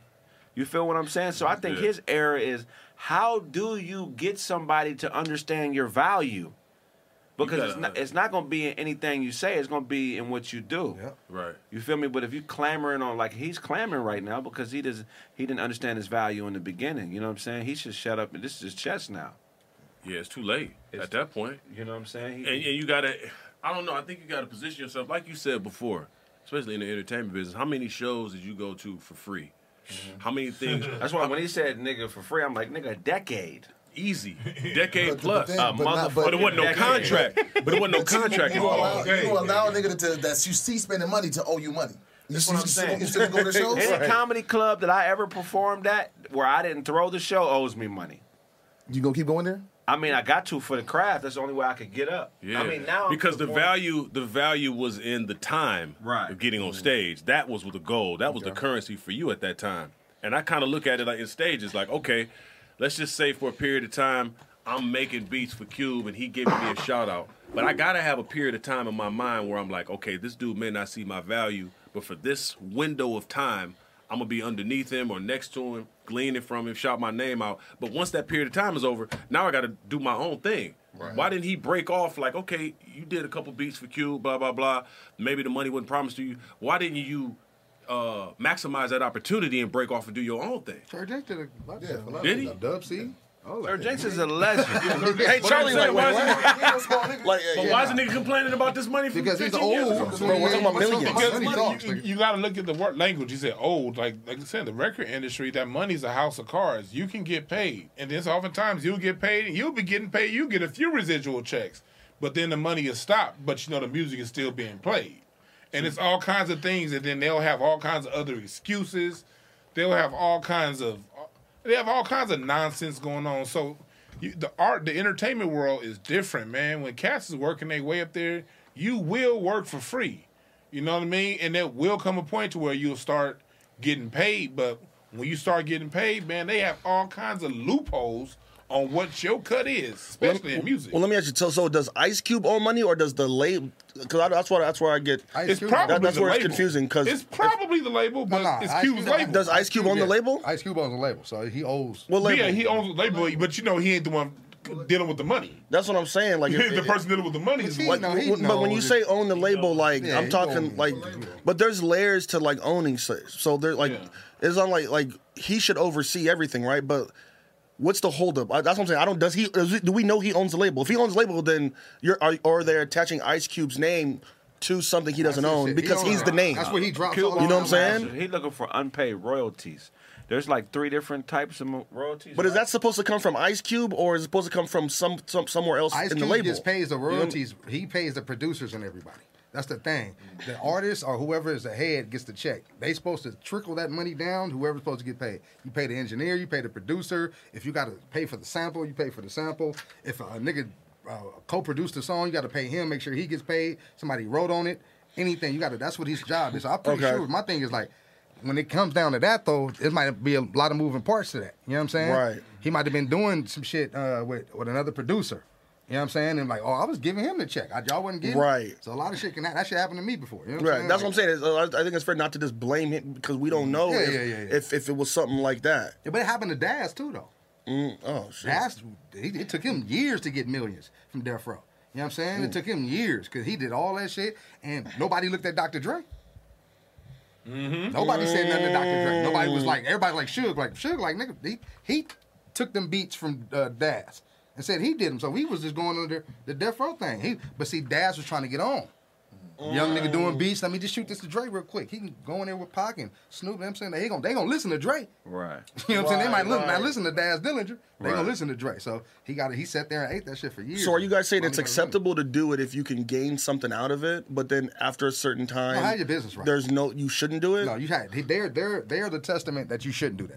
Speaker 2: You feel what I'm saying? So I think
Speaker 4: Yeah.
Speaker 2: his error is, how do you get somebody to understand your value? Because
Speaker 4: gotta-
Speaker 2: it's not it's not gonna be in anything you say. It's gonna be in what you do.
Speaker 7: Yep.
Speaker 4: Right.
Speaker 2: You feel me? But if you clamoring on, like he's clamoring right now because he does he didn't understand his value in the beginning. You know what I'm saying? He should shut up. And this is his chest now.
Speaker 4: Yeah, it's too late
Speaker 2: It's-
Speaker 4: at that point.
Speaker 2: You know what I'm saying? He,
Speaker 4: And, and you gotta, I don't know. I think you gotta position yourself, like you said before, especially in the entertainment business. How many shows did you go to for free? How many things?
Speaker 2: that's why when he said nigga for free, I'm like, nigga, a decade.
Speaker 4: Easy, decade
Speaker 10: But-
Speaker 4: plus.
Speaker 10: but then-
Speaker 2: A
Speaker 10: but not-
Speaker 2: motherfucker.
Speaker 10: but-
Speaker 4: But it wasn't no
Speaker 2: decade.
Speaker 4: contract. But it wasn't no contract
Speaker 10: You allow,
Speaker 4: involved.
Speaker 10: you allow a nigga to, that you see spending money to owe you money. You
Speaker 2: That's
Speaker 10: see,
Speaker 2: what I'm
Speaker 10: you still-
Speaker 2: saying.
Speaker 10: you still go to shows?
Speaker 2: Any comedy club that I ever performed at where I didn't throw the show owes me money.
Speaker 10: You gonna keep going there?
Speaker 2: I mean, I got to for the craft. That's the only way I could get up.
Speaker 4: Yeah.
Speaker 2: I mean, now I'm
Speaker 4: because the
Speaker 2: performing-
Speaker 4: value, the value was in the time
Speaker 2: Right.
Speaker 4: of getting on stage. That was the goal. That was the currency for you at that time. And I kind of look at it like in stages, like, okay, let's just say for a period of time, I'm making beats for Cube and he giving me a shout out. But I gotta have a period of time in my mind where I'm like, okay, this dude may not see my value, but for this window of time, I'm gonna be underneath him or next to him, gleaning from him, shout my name out. But once that period of time is over, now I gotta do my own thing. Right. Why didn't he break off like, okay, you did a couple beats for Cube, blah, blah, blah. Maybe the money wasn't promised to you. Why didn't you uh, maximize that opportunity and break off and do your own thing?
Speaker 7: Sir Jenks did a lot of stuff. A lot
Speaker 4: Did
Speaker 7: of
Speaker 4: he?
Speaker 7: stuff. Dub C. Oh,
Speaker 2: Sir Jenks is a legend.
Speaker 6: Hey, Charlie, like,
Speaker 4: why
Speaker 6: wait,
Speaker 4: is
Speaker 6: what?
Speaker 4: it-
Speaker 6: Like,
Speaker 4: But
Speaker 6: yeah.
Speaker 4: why is the nigga complaining about this money from
Speaker 7: Because he's
Speaker 4: fifteen years
Speaker 7: old.
Speaker 4: ago?
Speaker 7: So
Speaker 6: Bro, we're talking about
Speaker 7: what's-
Speaker 6: millions.
Speaker 7: what's-
Speaker 3: Because
Speaker 7: what's-
Speaker 3: you,
Speaker 7: what's-
Speaker 3: you, you got to look at the word language. You said old, like like I said, the record industry. That money's a house of cards. You can get paid, and then oftentimes you'll get paid, and you'll be getting paid. You get a few residual checks, but then the money is stopped. But you know the music is still being played, and it's all kinds of things. And then they'll have all kinds of other excuses. They'll have all kinds of they have all kinds of nonsense going on. So. You, the art, the entertainment world is different, man. When cats is working their way up there, you will work for free. You know what I mean? And there will come a point to where you'll start getting paid. But when you start getting paid, man, they have all kinds of loopholes on what your cut is, especially in music.
Speaker 6: Well, let me ask you. So, so does Ice Cube own money, or does the label? Because that's what that's where I get.
Speaker 7: Ice
Speaker 3: it's
Speaker 7: Cube-
Speaker 3: probably
Speaker 6: that- that's
Speaker 3: the
Speaker 6: where it's
Speaker 3: label.
Speaker 6: confusing, 'cause
Speaker 3: it's probably the label, but
Speaker 7: nah,
Speaker 3: it's
Speaker 7: Ice
Speaker 3: Cube's
Speaker 7: Cube-
Speaker 3: label.
Speaker 6: Does Ice Cube own the
Speaker 7: Yeah.
Speaker 6: label?
Speaker 7: Ice Cube owns the label, so he owes.
Speaker 6: What label?
Speaker 3: Yeah, he owns the label, but you know he ain't the one dealing with the money.
Speaker 6: That's what I'm saying. Like, if-
Speaker 3: the person dealing with the money is the
Speaker 7: He
Speaker 3: one.
Speaker 7: know- he
Speaker 6: But- but when you
Speaker 7: knows
Speaker 6: say
Speaker 7: it.
Speaker 6: own the label, like
Speaker 7: Yeah,
Speaker 6: I'm
Speaker 7: he
Speaker 6: talking
Speaker 7: owns
Speaker 6: like,
Speaker 7: the label.
Speaker 6: but there's layers to like owning. So, so there like
Speaker 3: Yeah.
Speaker 6: it's not like like he should oversee everything, right? But what's the holdup? I- That's what I'm saying. I don't. Does he? Does, do we know he owns the label? If he owns the label, then you're are, or they're attaching Ice Cube's name to something he doesn't
Speaker 7: That's his
Speaker 6: own
Speaker 7: shit.
Speaker 6: because
Speaker 7: He
Speaker 6: he's
Speaker 7: owns
Speaker 6: the
Speaker 7: it.
Speaker 6: name.
Speaker 7: That's where he drops.
Speaker 2: Cube
Speaker 7: all
Speaker 6: You know
Speaker 7: the
Speaker 6: what I'm saying?
Speaker 2: He looking for unpaid royalties. There's like three different types of mo- royalties.
Speaker 6: But is
Speaker 2: right?
Speaker 6: that supposed to come from Ice Cube or is it supposed to come from some, some somewhere else
Speaker 7: Ice
Speaker 6: in
Speaker 7: Cube
Speaker 6: the label?
Speaker 7: just pays the royalties. He pays the producers and everybody. That's the thing. The artist or whoever is the head gets the check. They supposed to trickle that money down. Whoever's supposed to get paid. You pay the engineer. You pay the producer. If you got to pay for the sample, you pay for the sample. If a nigga uh, co-produced the song, you got to pay him. Make sure he gets paid. Somebody wrote on it. Anything you got to. That's what his job is. So I'm pretty
Speaker 6: Okay.
Speaker 7: sure. My thing is like, when it comes down to that though, it might be a lot of moving parts to that. You know what I'm saying?
Speaker 6: Right.
Speaker 7: He might have been doing some shit uh, with with another producer. You know what I'm saying? And like, oh, I was giving him the check. I, y'all wasn't getting it.
Speaker 6: Right.
Speaker 7: So a lot of shit can that shit happened to me before. You know what
Speaker 6: Right.
Speaker 7: I'm saying?
Speaker 6: That's what I'm saying. Is, uh, I think it's fair not to just blame him because we don't know
Speaker 7: Yeah,
Speaker 6: if,
Speaker 7: yeah, yeah, yeah.
Speaker 6: if if it was something like that.
Speaker 7: Yeah, but it happened to Daz too, though.
Speaker 6: Mm, oh shit.
Speaker 7: Daz, he, it took him years to get millions from Death Row. You know what I'm saying?
Speaker 6: Mm.
Speaker 7: It took him years because he did all that shit, and nobody looked at Doctor Dre.
Speaker 3: Mm-hmm.
Speaker 7: Nobody said nothing to Doctor Dre. Nobody was like, everybody like Suge, like Suge, like nigga, he, he took them beats from uh, Daz and said he did them, so he was just going under the Death Row thing. He, but see, Daz was trying to get on. Young nigga doing beats. Let me just shoot this to Dre real quick. He can go in there with Pac and Snoop. You know what I'm saying they gonna they gonna listen to Dre.
Speaker 2: Right.
Speaker 7: You know what I'm saying? They might
Speaker 6: Right,
Speaker 7: listen,
Speaker 6: right.
Speaker 7: not listen to Daz Dillinger. They
Speaker 2: Right.
Speaker 7: gonna listen to Dre. So he got it. He sat there and ate that shit for years.
Speaker 6: So are you guys saying it's
Speaker 7: Finally got it
Speaker 6: acceptable to do it if you can gain something out of it, but then after a certain time,
Speaker 7: No, have your business right.
Speaker 6: there's no you shouldn't do it?
Speaker 7: running. No, you had. They're they're they're the testament that you shouldn't do that shit.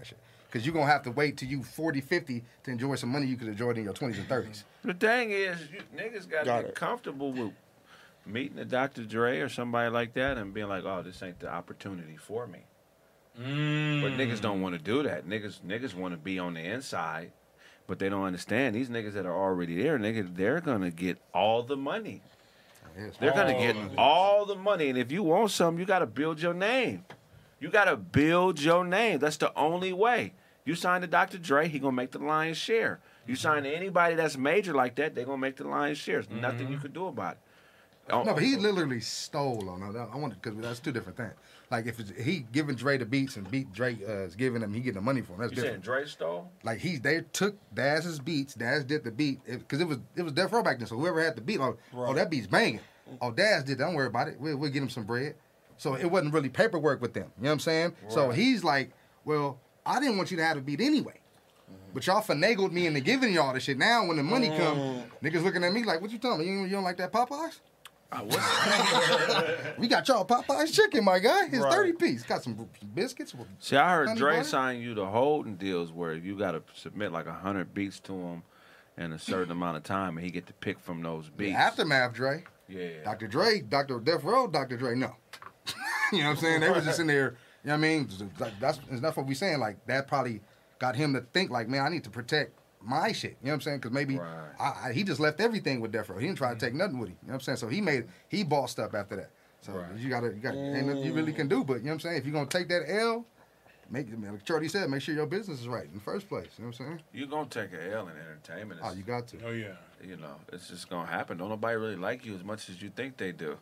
Speaker 7: because you're gonna have to wait till you forty, fifty to enjoy some money you could enjoy in your twenties and thirties.
Speaker 2: The thing is, you, niggas got to
Speaker 6: Got
Speaker 2: get
Speaker 6: it.
Speaker 2: comfortable with meeting a Doctor Dre or somebody like that and being like, oh, this ain't the opportunity for me.
Speaker 3: Mm.
Speaker 2: But niggas don't want to do that. Niggas niggas want to be on the inside, but they don't understand. These niggas that are already there, nigga, they're going to get all the money. They're going to
Speaker 3: All
Speaker 2: get
Speaker 3: of it.
Speaker 2: all the money. And if you want something, you got to build your name. You got to build your name. That's the only way. You sign to Doctor Dre, he going to make the lion's share. You sign to anybody that's major like that, they're going to make the lion's share. There's nothing you can do about it. Oh,
Speaker 7: No, but he literally stole on that. I want because that's two different things. Like if it's, he giving Dre the beats and beat Dre uh, is giving him, he getting the money for him. That's
Speaker 2: You saying
Speaker 7: different.
Speaker 2: Dre stole?
Speaker 7: Like he, they took Daz's beats. Daz did the beat because it, it was it was Death Row back then. So whoever had the beat, oh, oh that beat's banging. Oh, Daz did. Don't worry about it. We'll, we'll get him some bread. So it wasn't really paperwork with them. You know what I'm saying? So he's like, well, I didn't want you to have a beat anyway. But y'all finagled me into giving y'all the shit. Now when the money come, niggas looking at me like, what you telling me? You, you don't like that Popeyes?
Speaker 2: Uh, what's
Speaker 7: We got y'all Popeyes chicken, my guy. It's
Speaker 6: Right.
Speaker 7: thirty piece. Got some biscuits. with
Speaker 2: See, I heard
Speaker 7: honey
Speaker 2: Dre
Speaker 7: butter.
Speaker 2: sign you to holding deals where you got to submit like a hundred beats to him in a certain amount of time, and he get to pick from those beats.
Speaker 7: Aftermath, Dre.
Speaker 2: Yeah.
Speaker 7: Doctor Dre, Doctor Death Row, Doctor Dre, no. You know what I'm saying? They was just in there, you know what I mean? Like, that's, that's what we saying. Like, that probably got him to think, like, man, I need to protect my shit. You know what I'm saying? Because maybe
Speaker 2: Right.
Speaker 7: I, I, he just left everything with Death Row. He didn't try to take nothing with him. You know what I'm saying? So he made, he bossed up after that. So
Speaker 2: Right.
Speaker 7: you got to, you got, ain't nothing you really can do. But, you know what I'm saying? If you're going to take that L, make, like Charlie said, make sure your business is right in the first place. You know what I'm saying?
Speaker 2: You're going to take a L in entertainment.
Speaker 7: Oh,
Speaker 2: It's,
Speaker 7: you got to.
Speaker 3: Oh yeah.
Speaker 2: you know, it's just going to happen. Don't nobody really like you as much as you think they do.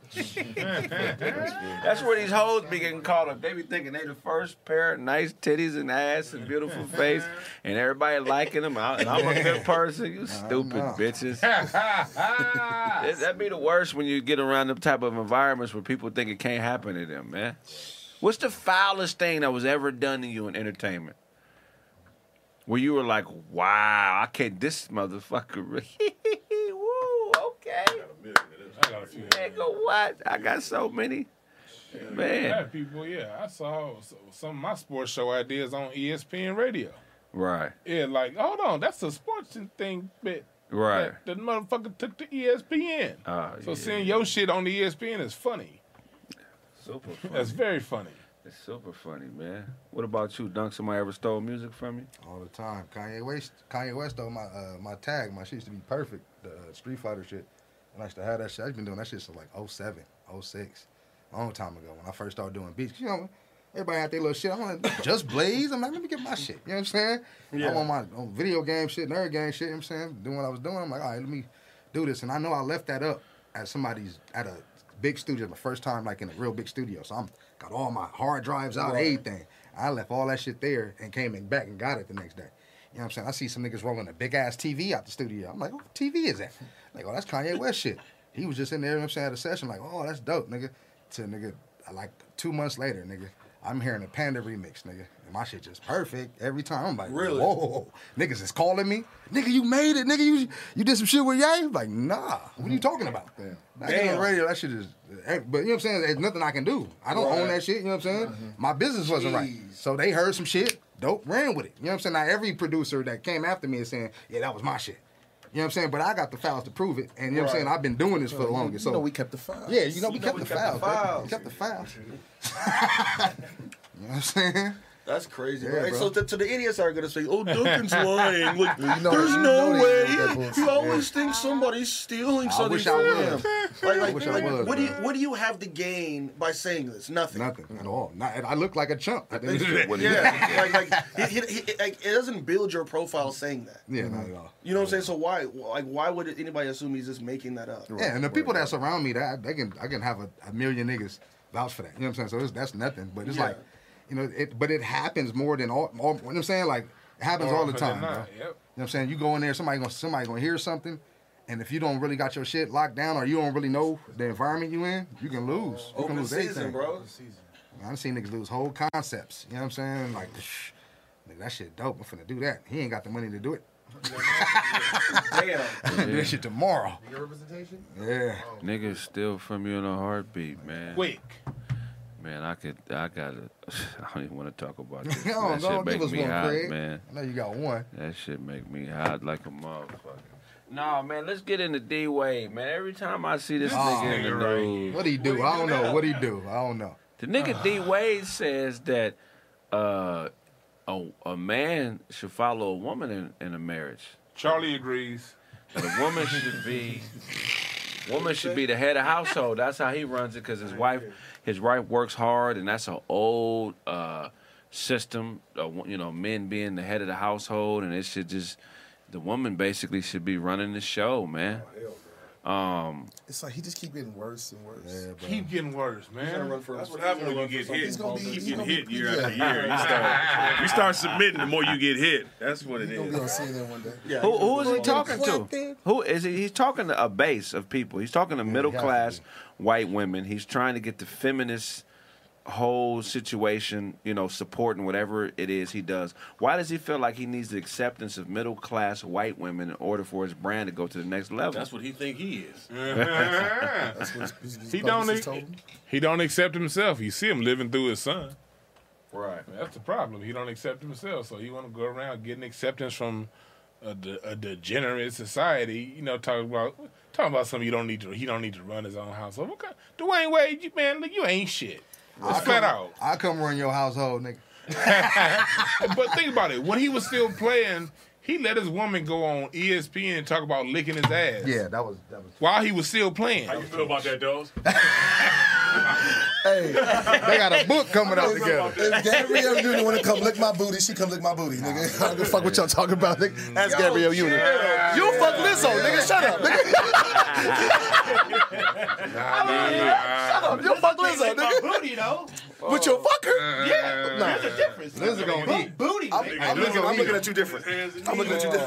Speaker 2: That's where these hoes be getting caught up. They be thinking they the first pair of nice titties and ass and beautiful face, and everybody liking them. I- And I'm a good person. You stupid
Speaker 7: know.
Speaker 2: bitches. That- That'd be the worst when you get around them type of environments where people think it can't happen to them, man. What's the foulest thing that was ever done to you in entertainment? Where you were like, wow, I can't, this motherfucker, really- woo, okay.
Speaker 3: I got a few.
Speaker 2: Nigga, what? I got so many.
Speaker 3: I
Speaker 2: Man.
Speaker 3: had people, yeah. I saw s- some of my sports show ideas on E S P N radio.
Speaker 2: Right,
Speaker 3: Yeah, like, hold on, that's a sports thing bit.
Speaker 2: right.
Speaker 3: That the motherfucker took to E S P N.
Speaker 2: Oh,
Speaker 3: so
Speaker 2: yeah.
Speaker 3: seeing your shit on the E S P N is funny.
Speaker 2: Super funny.
Speaker 3: That's very funny.
Speaker 2: It's super funny, man. What about you, Dunk? Somebody ever stole music from you?
Speaker 7: All the time. Kanye West, Kanye West stole my uh, my tag. My shit used to be perfect. The uh, Street Fighter shit. And I used to have that shit. I've been doing that shit since like oh seven, oh six. A long time ago when I first started doing beats. You know, everybody had their little shit. I want to just Blaze. I'm like, let me get my shit. You know what I'm saying?
Speaker 6: Yeah.
Speaker 7: I'm on my on video game shit, nerd game shit. You know what I'm saying? Doing what I was doing. I'm like, all right, let me do this. And I know I left that up at somebody's, at a big studio, the first time, like in a real big studio. So I'm got all my hard drives out,
Speaker 6: Right.
Speaker 7: everything. I left all that shit there and came in back and got it the next day. You know what I'm saying? I see some niggas rolling a big ass T V out the studio. I'm like, what T V is that? Like, oh, that's Kanye West shit. He was just in there, you know what I'm saying, at a session, like, oh, that's dope, nigga. To nigga, like two months later, nigga, I'm hearing a Panda remix, nigga. And my shit just perfect every time. I'm like,
Speaker 6: Really?
Speaker 7: whoa. Niggas is calling me. Nigga, you made it. Nigga, you you did some shit with Ye? I'm like, nah. What are you talking about? Back in the
Speaker 6: Damn.
Speaker 7: radio, that shit is, but you know what I'm saying? There's nothing I can do. I don't own that shit, you know what I'm saying? My business wasn't right.
Speaker 6: Jeez.
Speaker 7: So they heard some shit, dope, ran with it. You know what I'm saying? Now every producer that came after me is saying, yeah, that was my shit. You know what I'm saying? But I got the files to prove it. And you know what I'm saying? I've been doing this for the longest. So
Speaker 10: You know we kept the file.
Speaker 7: yeah, you know, we
Speaker 6: You know
Speaker 7: kept
Speaker 6: we
Speaker 7: the
Speaker 6: kept
Speaker 7: files.
Speaker 6: the
Speaker 7: man.
Speaker 6: files.
Speaker 7: We kept the files. You know what I'm saying?
Speaker 6: That's crazy,
Speaker 7: Yeah,
Speaker 6: right?
Speaker 7: bro.
Speaker 6: So to, to the idiots that are gonna say, "Oh, Duncan's lying," like,
Speaker 10: You know-
Speaker 6: there's
Speaker 10: you
Speaker 6: no
Speaker 10: know they
Speaker 6: way.
Speaker 10: do that bullshit,
Speaker 6: He always
Speaker 10: yeah.
Speaker 6: thinks somebody's stealing
Speaker 7: I
Speaker 6: something
Speaker 7: wish
Speaker 6: from
Speaker 7: I
Speaker 6: him.
Speaker 7: was.
Speaker 6: Like, like,
Speaker 7: wish I
Speaker 6: like,
Speaker 7: was,
Speaker 6: what do you
Speaker 7: bro.
Speaker 6: what do you have to gain by saying this? Nothing.
Speaker 7: Nothing at all. Not, I look like a chump. At the end of the day.
Speaker 6: Yeah, like, like it, it, it, like, it doesn't build your profile saying that.
Speaker 7: Yeah, not at all.
Speaker 6: You know what I'm saying? So why, like, why would anybody assume he's just making that up?
Speaker 7: Yeah, and the people that surround me, that they can, I can have a, a million niggas vouch for that. You know what I'm saying? So it's, that's nothing. But it's
Speaker 6: Yeah.
Speaker 7: like, you know, it. But it happens more than all. all you know what I'm saying? Like it happens
Speaker 3: More
Speaker 7: all the
Speaker 3: often
Speaker 7: time,
Speaker 3: than
Speaker 7: bro.
Speaker 3: not,
Speaker 7: You
Speaker 3: yep.
Speaker 7: know what I'm saying? You go in there, somebody gonna somebody gonna hear something, and if you don't really got your shit locked down or you don't really know the environment you in, you can lose. You can
Speaker 6: Open
Speaker 7: lose
Speaker 6: season,
Speaker 7: everything,
Speaker 6: bro.
Speaker 7: I've seen niggas lose whole concepts. You know what I'm saying? Like, shh, nigga, that shit dope. I'm finna do that. He ain't got the money to do it.
Speaker 6: Damn.
Speaker 7: I'm gonna do that shit tomorrow.
Speaker 9: Your representation?
Speaker 7: Yeah.
Speaker 2: Niggas steal from you in a heartbeat, man.
Speaker 3: Quick.
Speaker 2: Man, I could, I gotta, I don't even want to talk about this.
Speaker 7: No,
Speaker 2: that
Speaker 7: no,
Speaker 2: shit
Speaker 7: give
Speaker 2: make
Speaker 7: us
Speaker 2: me
Speaker 7: one,
Speaker 2: hot,
Speaker 7: Craig.
Speaker 2: man.
Speaker 7: I know you got one.
Speaker 2: That shit make me hot like a motherfucker. Nah, man, let's get into D Wade, man. Every time I see this
Speaker 7: Oh,
Speaker 2: nigga in the
Speaker 3: right.
Speaker 2: news,
Speaker 7: What he do? I don't know. What he do? I don't know.
Speaker 2: the nigga D Wade says that uh, a, a man should follow a woman in, in a marriage.
Speaker 3: Charlie agrees.
Speaker 2: That a woman should be, woman should be the head of household. That's how he runs it because his wife, his wife works hard, and that's an old uh, system. Uh, you know, men being the head of the household, and it should just, the woman basically should be running the show, man. Um,
Speaker 10: It's like he just keep getting worse and worse.
Speaker 3: Keep getting worse, man.
Speaker 4: That's what happens when you get hit.
Speaker 10: He's gonna be-
Speaker 4: You
Speaker 10: he's
Speaker 4: keep
Speaker 10: gonna
Speaker 4: getting hit
Speaker 10: be-
Speaker 4: year
Speaker 10: yeah.
Speaker 4: after year. You start, you start submitting, the more you get hit. That's what it
Speaker 10: He's gonna be on
Speaker 4: is.
Speaker 10: C N N one day.
Speaker 6: Yeah,
Speaker 2: who who is he
Speaker 10: Get
Speaker 2: talking
Speaker 10: clapped
Speaker 2: to?
Speaker 10: in.
Speaker 2: Who is he? He's talking to a base of people. He's talking to middle
Speaker 7: has to
Speaker 2: class
Speaker 7: be.
Speaker 2: white women. He's trying to get the feminist whole situation, you know, supporting whatever it is he does. Why does he feel like he needs the acceptance of middle class white women in order for his brand to go to the next level?
Speaker 4: That's what he think he is.
Speaker 10: That's what his, his
Speaker 3: He
Speaker 10: brothers
Speaker 3: don't.
Speaker 10: just told him.
Speaker 3: He don't accept himself. You see him living through his son.
Speaker 2: Right.
Speaker 3: That's the problem. He don't accept himself, so he want to go around getting acceptance from a, de- a degenerate society. You know, talking about talking about something you don't need to. He don't need to run his own household. What kind, Dwayne Wade, you, man, look, you ain't shit. It's flat out.
Speaker 7: I come run your household, nigga.
Speaker 3: But think about it. When he was still playing, he let his woman go on E S P N and talk about licking his ass.
Speaker 7: Yeah, that was that was.
Speaker 3: While he was still playing.
Speaker 4: How you feel about that, Dose?
Speaker 10: Hey,
Speaker 7: They got a book coming out together.
Speaker 10: if Gabrielle Union want to come lick my booty, she come lick my booty, nigga. I don't give a fuck what y'all talking about, nigga. That's Gabrielle Union. You fuck Lizzo, nigga. Shut up, nigga. Shut up. You fuck Lizzo, nigga.
Speaker 8: Booty though.
Speaker 10: But you fuck her?
Speaker 8: Yeah, there's a difference.
Speaker 7: Lizzo gonna eat.
Speaker 8: Booty.
Speaker 10: I'm,
Speaker 8: nigga.
Speaker 10: I'm, looking, I'm looking at you different. I'm looking at you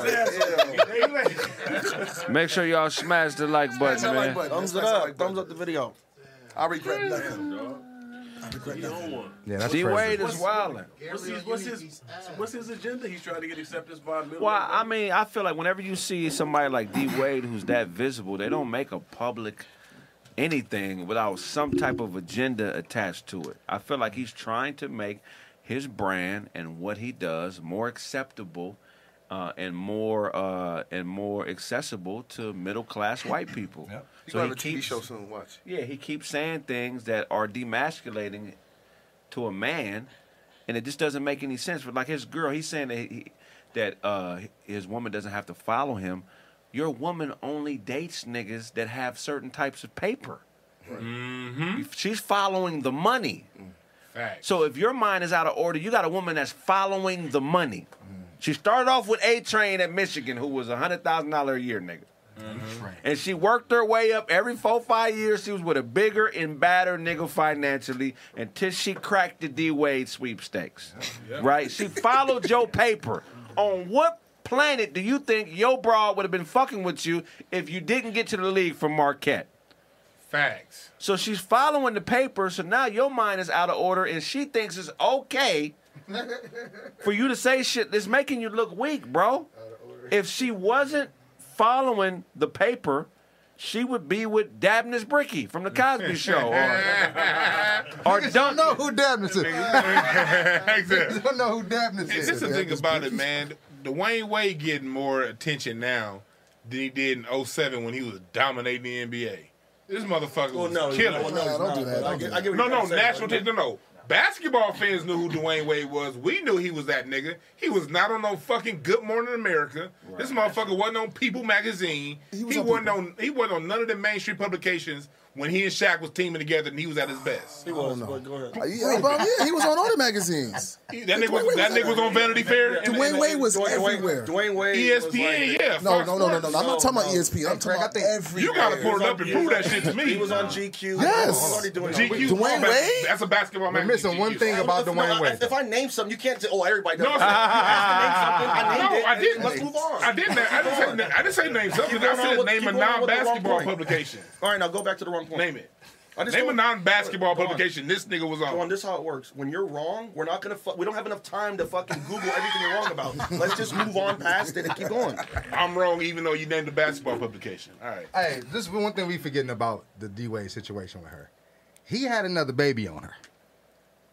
Speaker 10: different.
Speaker 2: Make sure y'all smash the like button,
Speaker 10: Smash that like
Speaker 2: man.
Speaker 10: button.
Speaker 6: Thumbs it
Speaker 10: Smash that
Speaker 6: up.
Speaker 10: like button.
Speaker 6: Thumbs up the video.
Speaker 10: I regret nothing. I regret
Speaker 4: You
Speaker 10: nothing.
Speaker 4: own one.
Speaker 7: Yeah, that's
Speaker 2: D Wade
Speaker 7: crazy.
Speaker 2: is wilding.
Speaker 4: What's his, what's his, what's his agenda? He's trying to get acceptance by middle.
Speaker 2: Well, I mean, I feel like whenever you see somebody like D Wade who's that visible, they don't make a public anything without some type of agenda attached to it. I feel like he's trying to make his brand and what he does more acceptable uh, and more uh, and more accessible to middle class white people.
Speaker 5: Yep.
Speaker 10: You
Speaker 2: So
Speaker 10: gonna
Speaker 2: he
Speaker 10: have a T V
Speaker 2: keeps,
Speaker 10: show soon. Watch.
Speaker 2: yeah, he keeps saying things that are demasculating to a man, and it just doesn't make any sense. But like his girl, he's saying that he, that uh, his woman doesn't have to follow him. Your woman only dates niggas that have certain types of paper.
Speaker 3: Mm-hmm.
Speaker 2: She's following the money.
Speaker 3: Facts.
Speaker 2: So if your mind is out of order, you got a woman that's following the money. She started off with A Train at Michigan, who was a hundred thousand dollar a year nigga. And she worked her way up every four, five years. She was with a bigger and badder nigga financially until she cracked the D Wade sweepstakes. Right? She followed your paper. On what planet do you think your broad would have been fucking with you if you didn't get to the league from Marquette?
Speaker 3: Facts.
Speaker 2: So she's following the paper, so now your mind is out of order, and she thinks it's okay for you to say shit that's making you look weak, bro. If she wasn't following the paper, she would be with Dabney Bricky from The Cosby Show. Or, or
Speaker 7: I don't
Speaker 2: Dunk.
Speaker 7: know who Dabney is. I
Speaker 3: Exactly.
Speaker 7: don't know who Dabney
Speaker 3: This
Speaker 7: is.
Speaker 3: is the thing about it, man. Dwayne Wade getting more attention now than he did in oh seven when he was dominating the N B A. This motherfucker
Speaker 6: Well,
Speaker 3: was
Speaker 6: no,
Speaker 3: killing.
Speaker 6: no,
Speaker 3: it.
Speaker 6: no,
Speaker 10: Nah, don't do that.
Speaker 6: I
Speaker 10: Don't
Speaker 6: get,
Speaker 10: do
Speaker 6: I get what
Speaker 3: No,
Speaker 6: you're
Speaker 3: no,
Speaker 6: saying,
Speaker 3: national
Speaker 6: but-
Speaker 3: attention. No, no. Basketball fans knew who Dwayne Wade was. We knew he was that nigga. He was not on no fucking Good Morning America. This motherfucker wasn't on People Magazine.
Speaker 10: He
Speaker 3: He,
Speaker 10: was on
Speaker 3: wasn't
Speaker 10: People.
Speaker 3: on. He wasn't on none of the mainstream publications when he and Shaq was teaming together and he was at his best.
Speaker 6: He was, but go ahead.
Speaker 10: Uh, yeah, bro, yeah, he was on all the magazines.
Speaker 3: He- that nigga
Speaker 10: Dwayne
Speaker 3: was,
Speaker 10: Wade
Speaker 3: that
Speaker 10: was
Speaker 3: nigga was on Vanity Fair. and-
Speaker 10: Dwayne
Speaker 3: and-
Speaker 10: Wade was
Speaker 6: Dwayne,
Speaker 10: everywhere.
Speaker 6: Dwayne Wade.
Speaker 3: E S
Speaker 6: was
Speaker 3: P N,
Speaker 6: like-
Speaker 3: yeah.
Speaker 10: No,
Speaker 3: Fox
Speaker 10: no, no, no, no,
Speaker 3: Sports.
Speaker 10: no. I'm not talking about
Speaker 6: no.
Speaker 10: E S P N. I'm
Speaker 7: Craig,
Speaker 10: talking
Speaker 7: I
Speaker 10: about
Speaker 7: think-
Speaker 10: everywhere.
Speaker 3: You gotta pull it up and prove that shit to me.
Speaker 6: He was on G Q.
Speaker 10: Yes.
Speaker 6: He's already doing
Speaker 3: G Q.
Speaker 10: Dwayne
Speaker 3: Bas-
Speaker 10: Wade?
Speaker 3: That's a basketball
Speaker 7: We're
Speaker 3: magazine.
Speaker 7: missing one
Speaker 3: G Q.
Speaker 7: thing about
Speaker 6: If-
Speaker 7: Dwayne
Speaker 6: no,
Speaker 7: Wade.
Speaker 6: If I name something, you can't say, "Oh, everybody does."
Speaker 3: No,
Speaker 6: it. I named something. I named
Speaker 3: No,
Speaker 6: it.
Speaker 3: I
Speaker 6: and
Speaker 3: didn't.
Speaker 6: Let's move on.
Speaker 3: I didn't. I didn't say. na- I didn't say name something.
Speaker 6: Keep
Speaker 3: I
Speaker 6: going on
Speaker 3: said
Speaker 6: with-
Speaker 3: name
Speaker 6: keep
Speaker 3: a
Speaker 6: going on with the wrong
Speaker 3: non-basketball
Speaker 6: point.
Speaker 3: publication.
Speaker 6: All right, now go back to the wrong point.
Speaker 3: Name it.
Speaker 6: I just
Speaker 3: Name a
Speaker 6: don't-
Speaker 3: non-basketball
Speaker 6: Go on.
Speaker 3: publication this nigga was
Speaker 6: Go on,
Speaker 3: on.
Speaker 6: this is how it works. When you're wrong, we're not gonna. Fu- we don't have enough time to fucking Google everything you're wrong about. Let's just move on past it and keep going.
Speaker 3: I'm wrong, even though you named the basketball publication. All right.
Speaker 7: Hey, this is one thing we forgetting about the D Wade situation with her. He had another baby on her.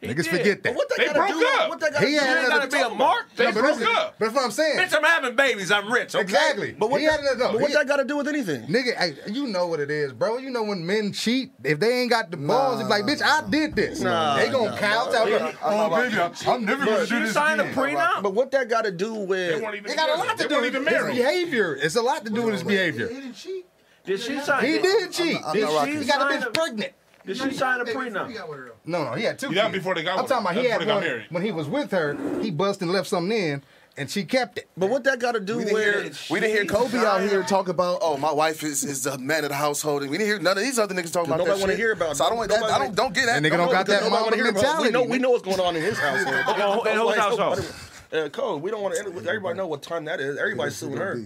Speaker 7: Niggas
Speaker 2: did.
Speaker 7: forget that.
Speaker 6: But what that
Speaker 3: They
Speaker 6: gotta
Speaker 3: broke
Speaker 6: do?
Speaker 3: up.
Speaker 6: What that got
Speaker 7: He
Speaker 6: to do?
Speaker 7: had
Speaker 2: ain't
Speaker 7: another
Speaker 2: gotta be a
Speaker 7: talk
Speaker 2: mark.
Speaker 7: about it.
Speaker 3: They
Speaker 7: No, but
Speaker 3: broke
Speaker 7: listen,
Speaker 3: up.
Speaker 7: That's what I'm saying.
Speaker 2: Bitch, I'm having babies. I'm rich. Okay?
Speaker 7: Exactly.
Speaker 6: But what
Speaker 7: he
Speaker 6: that,
Speaker 7: had another.
Speaker 6: but what
Speaker 7: he-
Speaker 6: that got to do with anything?
Speaker 7: Nigga, hey, you know what it is, bro. You know when men cheat, if they ain't got the balls, it's like, bitch, I did this.
Speaker 6: Nah,
Speaker 7: they gonna
Speaker 6: nah,
Speaker 7: count
Speaker 6: nah.
Speaker 7: out.
Speaker 6: Yeah,
Speaker 7: Oh, baby, I- I'm never gonna do
Speaker 2: She
Speaker 7: this
Speaker 2: signed a
Speaker 7: again.
Speaker 2: prenup.
Speaker 6: But what that got to do
Speaker 3: They
Speaker 6: with?
Speaker 3: weren't even
Speaker 7: It got a lot to
Speaker 3: They
Speaker 7: do
Speaker 3: weren't
Speaker 7: with
Speaker 3: even
Speaker 7: his
Speaker 3: married.
Speaker 7: behavior. It's a lot to do with his behavior.
Speaker 9: He didn't cheat.
Speaker 2: Did she sign?
Speaker 7: He did cheat.
Speaker 10: I'm
Speaker 2: Did
Speaker 10: not rocking.
Speaker 2: she
Speaker 7: He got a
Speaker 2: sign
Speaker 7: bitch pregnant.
Speaker 2: Did she sign a
Speaker 9: Before he
Speaker 2: prenup?
Speaker 9: got with her.
Speaker 7: No, no, he had two
Speaker 3: Yeah,
Speaker 7: kids.
Speaker 3: before they got
Speaker 7: I'm
Speaker 3: with
Speaker 7: talking
Speaker 3: her.
Speaker 7: about he
Speaker 3: That's
Speaker 7: had
Speaker 3: before they got
Speaker 7: one
Speaker 3: married.
Speaker 7: when he was with her. He busted and left something in, and she kept it.
Speaker 6: But what that got to do
Speaker 10: We didn't,
Speaker 6: with?
Speaker 10: hear, we didn't hear Kobe out here talk about, oh, my wife is, is the man of the household, and we didn't hear none of these other niggas talking about
Speaker 6: Nobody
Speaker 10: that
Speaker 6: wanna
Speaker 10: shit.
Speaker 6: hear about it.
Speaker 10: So I don't want that.
Speaker 6: Nobody-
Speaker 10: I don't don't get that.
Speaker 7: That nigga don't got that
Speaker 6: Nobody
Speaker 7: mama
Speaker 6: wanna hear about it.
Speaker 7: mentality.
Speaker 6: We know, we know what's going on in his household.
Speaker 2: Oh, in whose household?
Speaker 6: Uh, Cole, we don't want to. Everybody know what time that is. Everybody's suing her.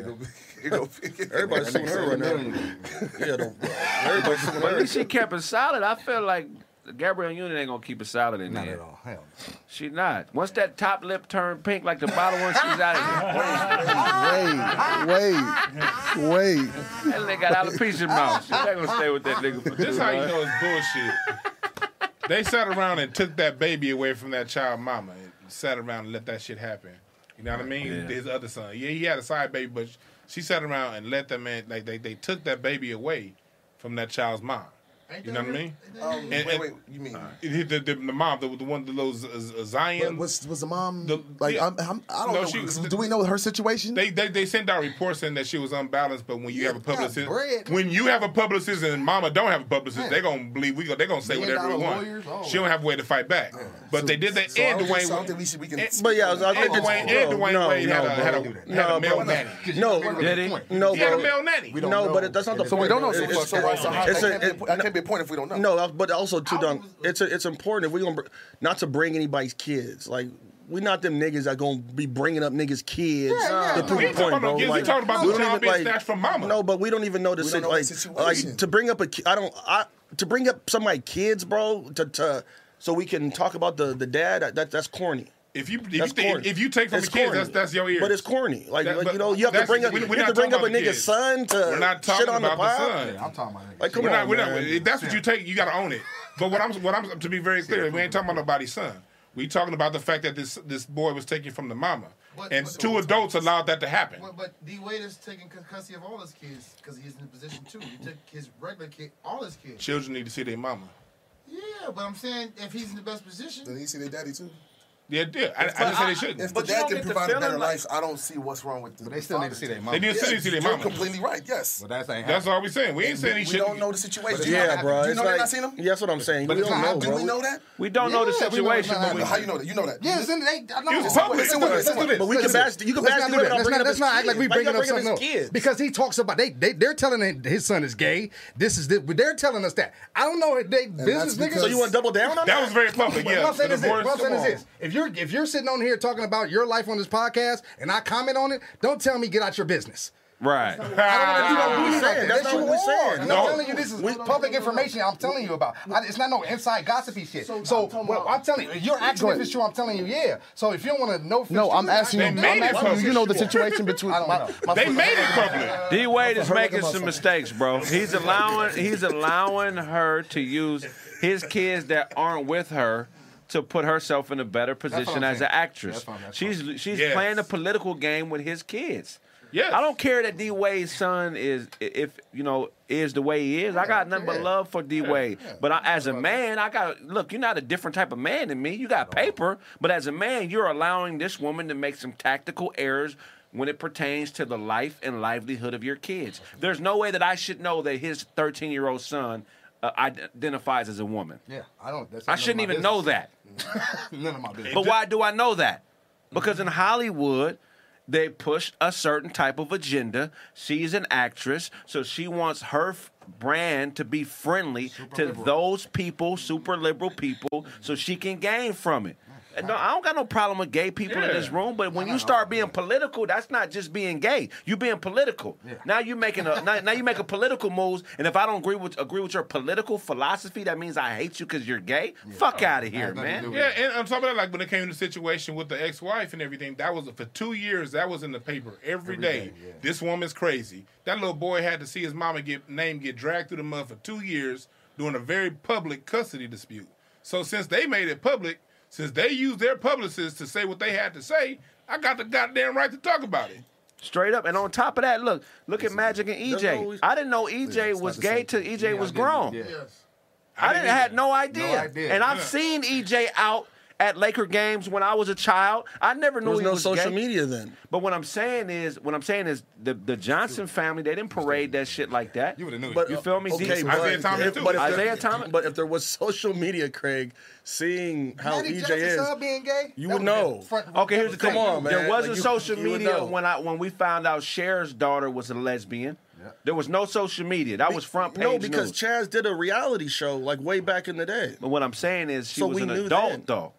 Speaker 6: Everybody's suing her right now. Yeah, don't, everybody's suing
Speaker 2: But at
Speaker 6: her.
Speaker 2: least she kept it solid. I feel like Gabrielle Union ain't gonna keep it solid in
Speaker 7: Not
Speaker 2: there.
Speaker 7: at all. Hell no.
Speaker 2: She not. Once that top lip turned pink like the bottom one, she's out of here.
Speaker 10: Wait, wait, wait.
Speaker 2: That nigga got alopecia mouth. She not gonna stay with that nigga for
Speaker 3: This
Speaker 2: too
Speaker 3: how you
Speaker 2: long.
Speaker 3: know it's bullshit. They sat around and took that baby away from that child mama and sat around and let that shit happen. You know what I mean?
Speaker 2: Yeah.
Speaker 3: His other son. Yeah, he had a side baby, but she sat around and let that man, like, they, they took that baby away from that child's mom. You know what I mean?
Speaker 10: Um,
Speaker 3: And-
Speaker 10: wait,
Speaker 3: and-
Speaker 10: wait. You mean?
Speaker 3: It- the, the, the mom, the, the one, the little Z- Z- Zion.
Speaker 10: Was was the mom
Speaker 3: The-
Speaker 10: like?
Speaker 3: yeah.
Speaker 10: I'm, I'm, I don't
Speaker 3: No,
Speaker 10: know.
Speaker 3: she-
Speaker 10: do we know her situation?
Speaker 3: They, they they sent out reports saying that she was unbalanced, but when you have a publicist,
Speaker 7: bread.
Speaker 3: when you have a publicist and mama don't have a publicist, they gonna believe we go, they gonna say
Speaker 7: Million
Speaker 3: whatever we
Speaker 7: dollar
Speaker 3: want.
Speaker 7: lawyers, oh.
Speaker 3: She don't have a way to fight back. But they did that.
Speaker 10: So I
Speaker 3: and
Speaker 10: don't think- so I don't
Speaker 3: Dwayne,
Speaker 10: think we should. We can.
Speaker 3: and-
Speaker 6: But yeah, I was, I
Speaker 3: and
Speaker 6: think it's
Speaker 3: Dwayne,
Speaker 6: bro,
Speaker 3: and Dwayne
Speaker 6: no,
Speaker 3: Wade
Speaker 6: no,
Speaker 3: had a,
Speaker 6: bro.
Speaker 3: had a,
Speaker 6: No,
Speaker 3: had a male
Speaker 6: bro.
Speaker 3: nanny.
Speaker 6: No,
Speaker 2: Did he?
Speaker 6: no,
Speaker 3: He had a
Speaker 6: bro.
Speaker 3: male nanny.
Speaker 10: We don't
Speaker 6: No,
Speaker 10: know.
Speaker 6: but it, that's not the
Speaker 10: So
Speaker 6: point.
Speaker 10: we don't know.
Speaker 6: bro.
Speaker 10: So,
Speaker 6: It's-
Speaker 10: so, so, so how,
Speaker 6: it's
Speaker 10: that,
Speaker 6: a-
Speaker 10: can't
Speaker 6: it-
Speaker 10: be, that can't be a point if we don't know.
Speaker 6: No, but also too, Dunk. It's a, it's important if we gonna br- not to bring anybody's kids. Like we not them niggas that gonna be bringing up niggas' kids
Speaker 7: Yeah, yeah.
Speaker 6: to prove
Speaker 3: We
Speaker 6: a
Speaker 3: ain't talking
Speaker 6: point,
Speaker 3: about
Speaker 6: bro.
Speaker 3: no kids. We
Speaker 6: Like,
Speaker 3: talking about
Speaker 6: we
Speaker 3: the
Speaker 6: don't
Speaker 3: child
Speaker 6: even,
Speaker 3: being
Speaker 6: like-
Speaker 3: snatched from mama.
Speaker 6: No, but we don't even know the,
Speaker 10: We
Speaker 6: sit-
Speaker 10: don't know
Speaker 6: like,
Speaker 10: the situation.
Speaker 6: like to bring up a. ki- I don't. I to bring up somebody's kids, bro. To, to so we can talk about the the dad. That, that that's corny.
Speaker 3: If you if you,
Speaker 6: That's
Speaker 3: think,
Speaker 6: corny.
Speaker 3: if you take from
Speaker 6: It's
Speaker 3: the kids,
Speaker 6: corny.
Speaker 3: that's that's your ear.
Speaker 6: But it's corny. Like,
Speaker 3: That-
Speaker 6: like,
Speaker 3: but
Speaker 6: you know, you have to
Speaker 3: that's-
Speaker 6: bring up
Speaker 3: we-
Speaker 6: you
Speaker 3: we're
Speaker 6: have to
Speaker 3: not
Speaker 6: bring up a
Speaker 3: talking about the
Speaker 6: nigga's
Speaker 3: kids.
Speaker 6: son to
Speaker 3: We're not talking
Speaker 6: shit on the
Speaker 3: about the
Speaker 6: pile.
Speaker 3: son.
Speaker 7: I'm talking about that.
Speaker 6: Like, come
Speaker 3: We're
Speaker 6: on,
Speaker 3: not, we're not,
Speaker 6: man.
Speaker 3: if that's what you take, you got to own it. But what I'm, what I'm to be very clear, we ain't talking about nobody's son. We talking about the fact that this this boy was taken from the mama,
Speaker 9: But-
Speaker 3: and
Speaker 9: but-
Speaker 3: two adults allowed that to happen.
Speaker 9: But, but D Wade is taking c- custody of all his kids because he's in a position too. He took his regular kid, all his kids.
Speaker 3: Children need to see their mama.
Speaker 9: Yeah, but I'm saying if he's in the best position,
Speaker 10: Then you see their daddy too.
Speaker 3: Yeah, yeah. I, I just said they shouldn't.
Speaker 10: If
Speaker 2: But
Speaker 10: the
Speaker 2: you
Speaker 10: dad
Speaker 2: don't
Speaker 10: can
Speaker 2: get the
Speaker 10: provide a better
Speaker 2: feeling like-
Speaker 10: life, I don't see what's wrong with the.
Speaker 7: But they still need to see their mama.
Speaker 3: They need to see, see their
Speaker 10: You're
Speaker 3: mama.
Speaker 10: completely right. Yes.
Speaker 7: But that's ain't
Speaker 3: That's
Speaker 7: happening.
Speaker 3: all we saying. We ain't
Speaker 10: And
Speaker 3: saying he
Speaker 10: we
Speaker 3: should.
Speaker 10: don't know the situation.
Speaker 6: Yeah, bro.
Speaker 10: Do you
Speaker 6: It's
Speaker 10: know they're
Speaker 6: like,
Speaker 10: not seeing him?
Speaker 6: yeah, that's what I'm saying.
Speaker 7: But
Speaker 6: we
Speaker 7: it's
Speaker 6: don't
Speaker 7: not
Speaker 6: know,
Speaker 7: happening.
Speaker 10: Do
Speaker 6: bro.
Speaker 10: we know that?
Speaker 2: We don't know the
Speaker 7: Yeah, we know it's
Speaker 2: situation,
Speaker 7: not
Speaker 2: but we
Speaker 10: How you know that? You know that.
Speaker 7: Yes, and they, I know.
Speaker 3: He was
Speaker 7: Let's do
Speaker 3: public.
Speaker 7: this, let's do this, let's do this.
Speaker 6: But we can
Speaker 7: Listen,
Speaker 6: bash- you can
Speaker 7: let's
Speaker 6: bash
Speaker 7: not
Speaker 6: the
Speaker 7: do
Speaker 6: way
Speaker 7: that.
Speaker 6: I'm
Speaker 7: Let's
Speaker 6: bringing
Speaker 7: not,
Speaker 6: up
Speaker 7: let's
Speaker 6: his
Speaker 7: not act like we
Speaker 6: kids. Like,
Speaker 7: bringing
Speaker 6: y'all
Speaker 7: up
Speaker 6: bringing
Speaker 7: something
Speaker 6: up
Speaker 7: else.
Speaker 6: his kids.
Speaker 7: Because he talks about, they, they, they're telling him his son is gay. This is, the, they're telling us that. I don't know if they business
Speaker 10: that's
Speaker 7: niggas.
Speaker 6: So you want to double down on that?
Speaker 3: That was very public.
Speaker 7: What
Speaker 3: Yeah.
Speaker 7: I'm saying
Speaker 3: The
Speaker 7: is this. What I'm
Speaker 3: divorce,
Speaker 7: saying is
Speaker 3: come on.
Speaker 7: this. If you're if you're sitting on here talking about your life on this podcast and I comment on it, don't tell me get out your business.
Speaker 2: right.
Speaker 7: I don't want to do no booty like that.
Speaker 6: That's
Speaker 7: That's
Speaker 6: not
Speaker 7: you
Speaker 6: what we're
Speaker 7: are.
Speaker 6: saying.
Speaker 7: And
Speaker 3: No.
Speaker 7: I'm telling you, this is public information I'm telling you about. I, it's not no inside gossipy shit. So, what I'm telling you, you're asking if it's true. I'm telling you, yeah. So if you don't want to know, if
Speaker 10: No,
Speaker 7: it's
Speaker 10: I'm
Speaker 7: true,
Speaker 10: asking you.
Speaker 3: They
Speaker 10: I'm
Speaker 3: made it
Speaker 10: asking you.
Speaker 3: public.
Speaker 10: You know the situation between.
Speaker 7: I don't
Speaker 10: my,
Speaker 7: know.
Speaker 10: my
Speaker 3: They made it public.
Speaker 2: D Wade is
Speaker 10: Hurt like
Speaker 2: making
Speaker 10: a
Speaker 2: some
Speaker 10: motherfucker.
Speaker 2: mistakes, bro. He's allowing he's allowing her to use his kids that aren't with her to put herself in a better position
Speaker 7: I'm
Speaker 2: as an
Speaker 7: saying.
Speaker 2: actress.
Speaker 7: That's fine, that's
Speaker 2: She's she's
Speaker 3: Yes.
Speaker 2: playing a political game with his kids.
Speaker 3: Yes.
Speaker 2: I don't care that D Wade's son is if you know is the way he is. I got nothing but love for D Wade. But I, as a man, I got look. You're not a different type of man than me. You got paper, but as a man, you're allowing this woman to make some tactical errors when it pertains to the life and livelihood of your kids. There's no way that I should know that his thirteen-year-old son uh, identifies as a woman.
Speaker 7: Yeah, I don't. That's
Speaker 2: I
Speaker 7: none of
Speaker 2: shouldn't
Speaker 7: my
Speaker 2: even
Speaker 7: business.
Speaker 2: know that.
Speaker 7: None of my business.
Speaker 2: But why do I know that? Because in Hollywood, they push a certain type of agenda. She's an actress, so she wants her f- brand to be friendly to those people, super liberal people, so she can gain from it. And no, I don't got no problem with gay people in this room, but when you start being political, that's not just being gay. You being political. Now you making a now, now you making political moves, and if I don't agree with agree with your political philosophy, that means I hate you because you're gay. Fuck out of here, man.
Speaker 3: Yeah, and on top of that, like when it came to the situation with the ex-wife and everything, that was for two years. That was in the paper every day. This woman's crazy. That little boy had to see his mama get name get dragged through the mud for two years doing a very public custody dispute. So since they made it public, since they used their publicists to say what they had to say, I got the goddamn right to talk about it.
Speaker 2: Straight up. And on top of that, look, look at Magic and E J.
Speaker 6: always-
Speaker 2: I didn't know E J was gay till E J was grown.
Speaker 7: Yeah.
Speaker 9: Yes.
Speaker 2: I didn't had no idea.
Speaker 7: No idea.
Speaker 2: And I've
Speaker 3: Yeah.
Speaker 2: seen E J out at Laker games when I was a child. I never knew
Speaker 6: There was
Speaker 2: he
Speaker 6: no
Speaker 2: was
Speaker 6: social
Speaker 2: gay.
Speaker 6: media then.
Speaker 2: But what I'm saying is, what I'm saying is, the the Johnson family, they didn't parade that shit like that.
Speaker 7: You would have knew.
Speaker 6: But
Speaker 2: You feel me?
Speaker 6: Okay,
Speaker 2: These-
Speaker 6: but,
Speaker 3: Isaiah Thomas
Speaker 6: if,
Speaker 3: too.
Speaker 6: but if there-
Speaker 2: Isaiah Thomas?
Speaker 6: But if there was social media, Craig, seeing how
Speaker 7: Magic
Speaker 6: E J
Speaker 7: Johnson
Speaker 6: is,
Speaker 7: son being gay,
Speaker 6: you
Speaker 7: that
Speaker 6: would
Speaker 7: would've been
Speaker 6: know.
Speaker 7: front-
Speaker 2: Okay, here's the
Speaker 6: Come
Speaker 2: thing.
Speaker 6: on, man.
Speaker 2: There wasn't
Speaker 6: Like, you-
Speaker 2: social
Speaker 6: you would
Speaker 2: media
Speaker 6: know.
Speaker 2: when I when we found out Cher's daughter was a lesbian. There was no social media. That was front page
Speaker 6: no, because
Speaker 2: news.
Speaker 6: Chaz did a reality show like way back in the day.
Speaker 2: But what I'm saying is, she
Speaker 6: So
Speaker 2: was
Speaker 6: we
Speaker 2: an
Speaker 6: knew
Speaker 2: adult
Speaker 6: then.
Speaker 2: though.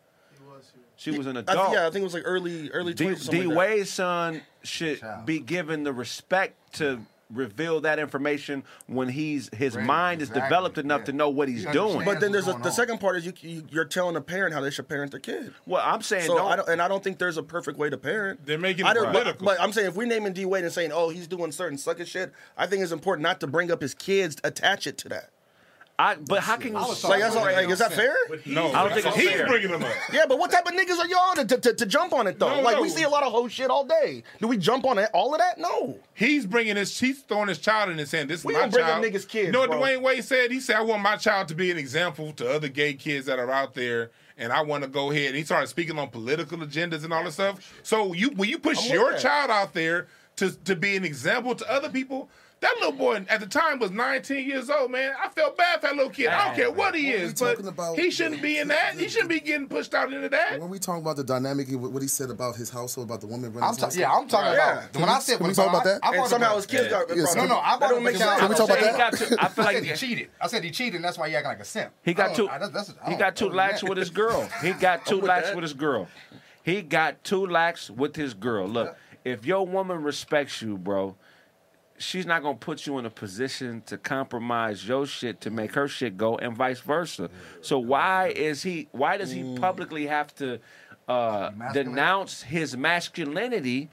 Speaker 2: She was an
Speaker 6: I,
Speaker 2: adult.
Speaker 6: yeah, I think it was like early, early
Speaker 2: D,
Speaker 6: twenties.
Speaker 2: D Wade's son should
Speaker 7: Child.
Speaker 2: be given the respect to reveal that information when he's his
Speaker 7: Right,
Speaker 2: mind is
Speaker 7: exactly,
Speaker 2: developed enough
Speaker 7: yeah.
Speaker 2: to know what he's
Speaker 7: He
Speaker 2: doing.
Speaker 7: understands.
Speaker 6: But then there's a,
Speaker 7: What's
Speaker 6: the
Speaker 7: going
Speaker 6: second part is you, you you're telling a parent how they should parent their kid.
Speaker 2: Well, I'm saying
Speaker 6: So
Speaker 2: don't,
Speaker 6: I don't, and I don't think there's a perfect way to parent.
Speaker 3: They're making
Speaker 6: I
Speaker 3: it
Speaker 6: don't, but,
Speaker 3: political.
Speaker 6: but I'm saying if we naming D Wade and saying, oh, he's doing certain sucker shit, I think it's important not to bring up his kids, attach it to that.
Speaker 2: I, but how can you?
Speaker 7: I was
Speaker 6: Like, that's all, like, is that fair?
Speaker 3: No,
Speaker 2: I don't think it's
Speaker 3: he's
Speaker 2: fair.
Speaker 3: bringing them up.
Speaker 6: Yeah, but what type of niggas are y'all to, to, to jump on it though?
Speaker 3: No,
Speaker 6: like
Speaker 3: no.
Speaker 6: we see a lot of hoe shit all day. Do we jump on it, all of that? No.
Speaker 3: He's bringing his, he's throwing his child in and saying, "This is
Speaker 6: We
Speaker 3: my
Speaker 6: don't bring up
Speaker 3: child."
Speaker 6: niggas' kids,
Speaker 3: You know what
Speaker 6: bro.
Speaker 3: Dwayne Wade said? He said, "I want my child to be an example to other gay kids that are out there, and I want to go ahead." And he started speaking on political agendas and all this stuff. So you, when you push
Speaker 6: I'm with
Speaker 3: your
Speaker 6: that.
Speaker 3: child out there to to be an example to other people. That little boy at the time was nineteen years old, man. I felt bad for that little kid. I don't care what he
Speaker 10: What are we
Speaker 3: is, but
Speaker 10: talking about?
Speaker 3: he shouldn't be in that. He shouldn't be getting pushed out into that.
Speaker 10: When we talking about the dynamic, what he said about his household, about the woman running
Speaker 7: I'm
Speaker 10: his
Speaker 7: ta-
Speaker 10: household.
Speaker 7: yeah, I'm talking
Speaker 6: Yeah.
Speaker 7: about when I said
Speaker 10: Can we
Speaker 7: when
Speaker 10: talk
Speaker 7: I-
Speaker 10: about that?
Speaker 7: I
Speaker 6: And
Speaker 7: brought
Speaker 6: somehow
Speaker 7: up-
Speaker 6: his kids got.
Speaker 10: Yes,
Speaker 7: No, no, I
Speaker 6: that
Speaker 7: brought
Speaker 6: don't
Speaker 7: up
Speaker 6: make
Speaker 7: the
Speaker 6: sense.
Speaker 7: child.
Speaker 10: Can we talk about
Speaker 2: He
Speaker 10: that?
Speaker 2: got too, I feel
Speaker 7: I said
Speaker 2: like
Speaker 7: he cheated. I said he cheated, and that's why he acting like a simp.
Speaker 2: He got
Speaker 7: I
Speaker 2: too.
Speaker 7: don't- I- that's- that's- I
Speaker 2: He
Speaker 7: don't-
Speaker 2: got too
Speaker 7: I don't
Speaker 2: lax
Speaker 7: know.
Speaker 2: with his girl. He got too
Speaker 6: with
Speaker 2: lax
Speaker 6: that.
Speaker 2: with his girl. He got too lax with his girl. Look, if your woman respects you, bro, she's not gonna put you in a position to compromise your shit to make her shit go, and vice versa. So why is he? Why does he publicly have to uh,
Speaker 7: Masculine.
Speaker 2: denounce his masculinity?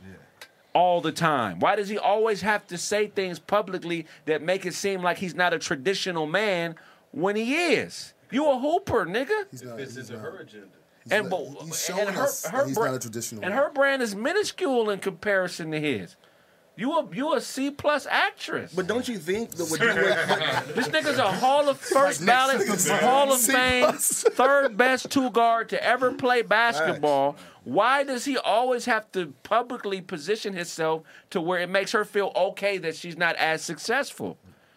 Speaker 2: All the time. Why does he always have to say things publicly that make it seem like he's not a traditional man when he is? You a hooper, nigga.
Speaker 10: He's not,
Speaker 4: Fits
Speaker 10: he's
Speaker 4: into
Speaker 10: not.
Speaker 4: her agenda.
Speaker 10: He's
Speaker 2: And,
Speaker 10: not-
Speaker 2: but,
Speaker 10: he's showing
Speaker 2: and her,
Speaker 10: us
Speaker 2: her
Speaker 10: that he's
Speaker 2: bra-
Speaker 10: not a traditional
Speaker 2: and
Speaker 10: man.
Speaker 2: her brand is minuscule in comparison to his. You a you a C plus actress.
Speaker 6: But don't you think that with D Wade,
Speaker 2: This nigga's a Hall of First ballot, Hall of
Speaker 10: C
Speaker 2: Fame,
Speaker 10: plus.
Speaker 2: third best two guard to ever play basketball. Why does he always have to publicly position himself to where it makes her feel okay that she's not as successful?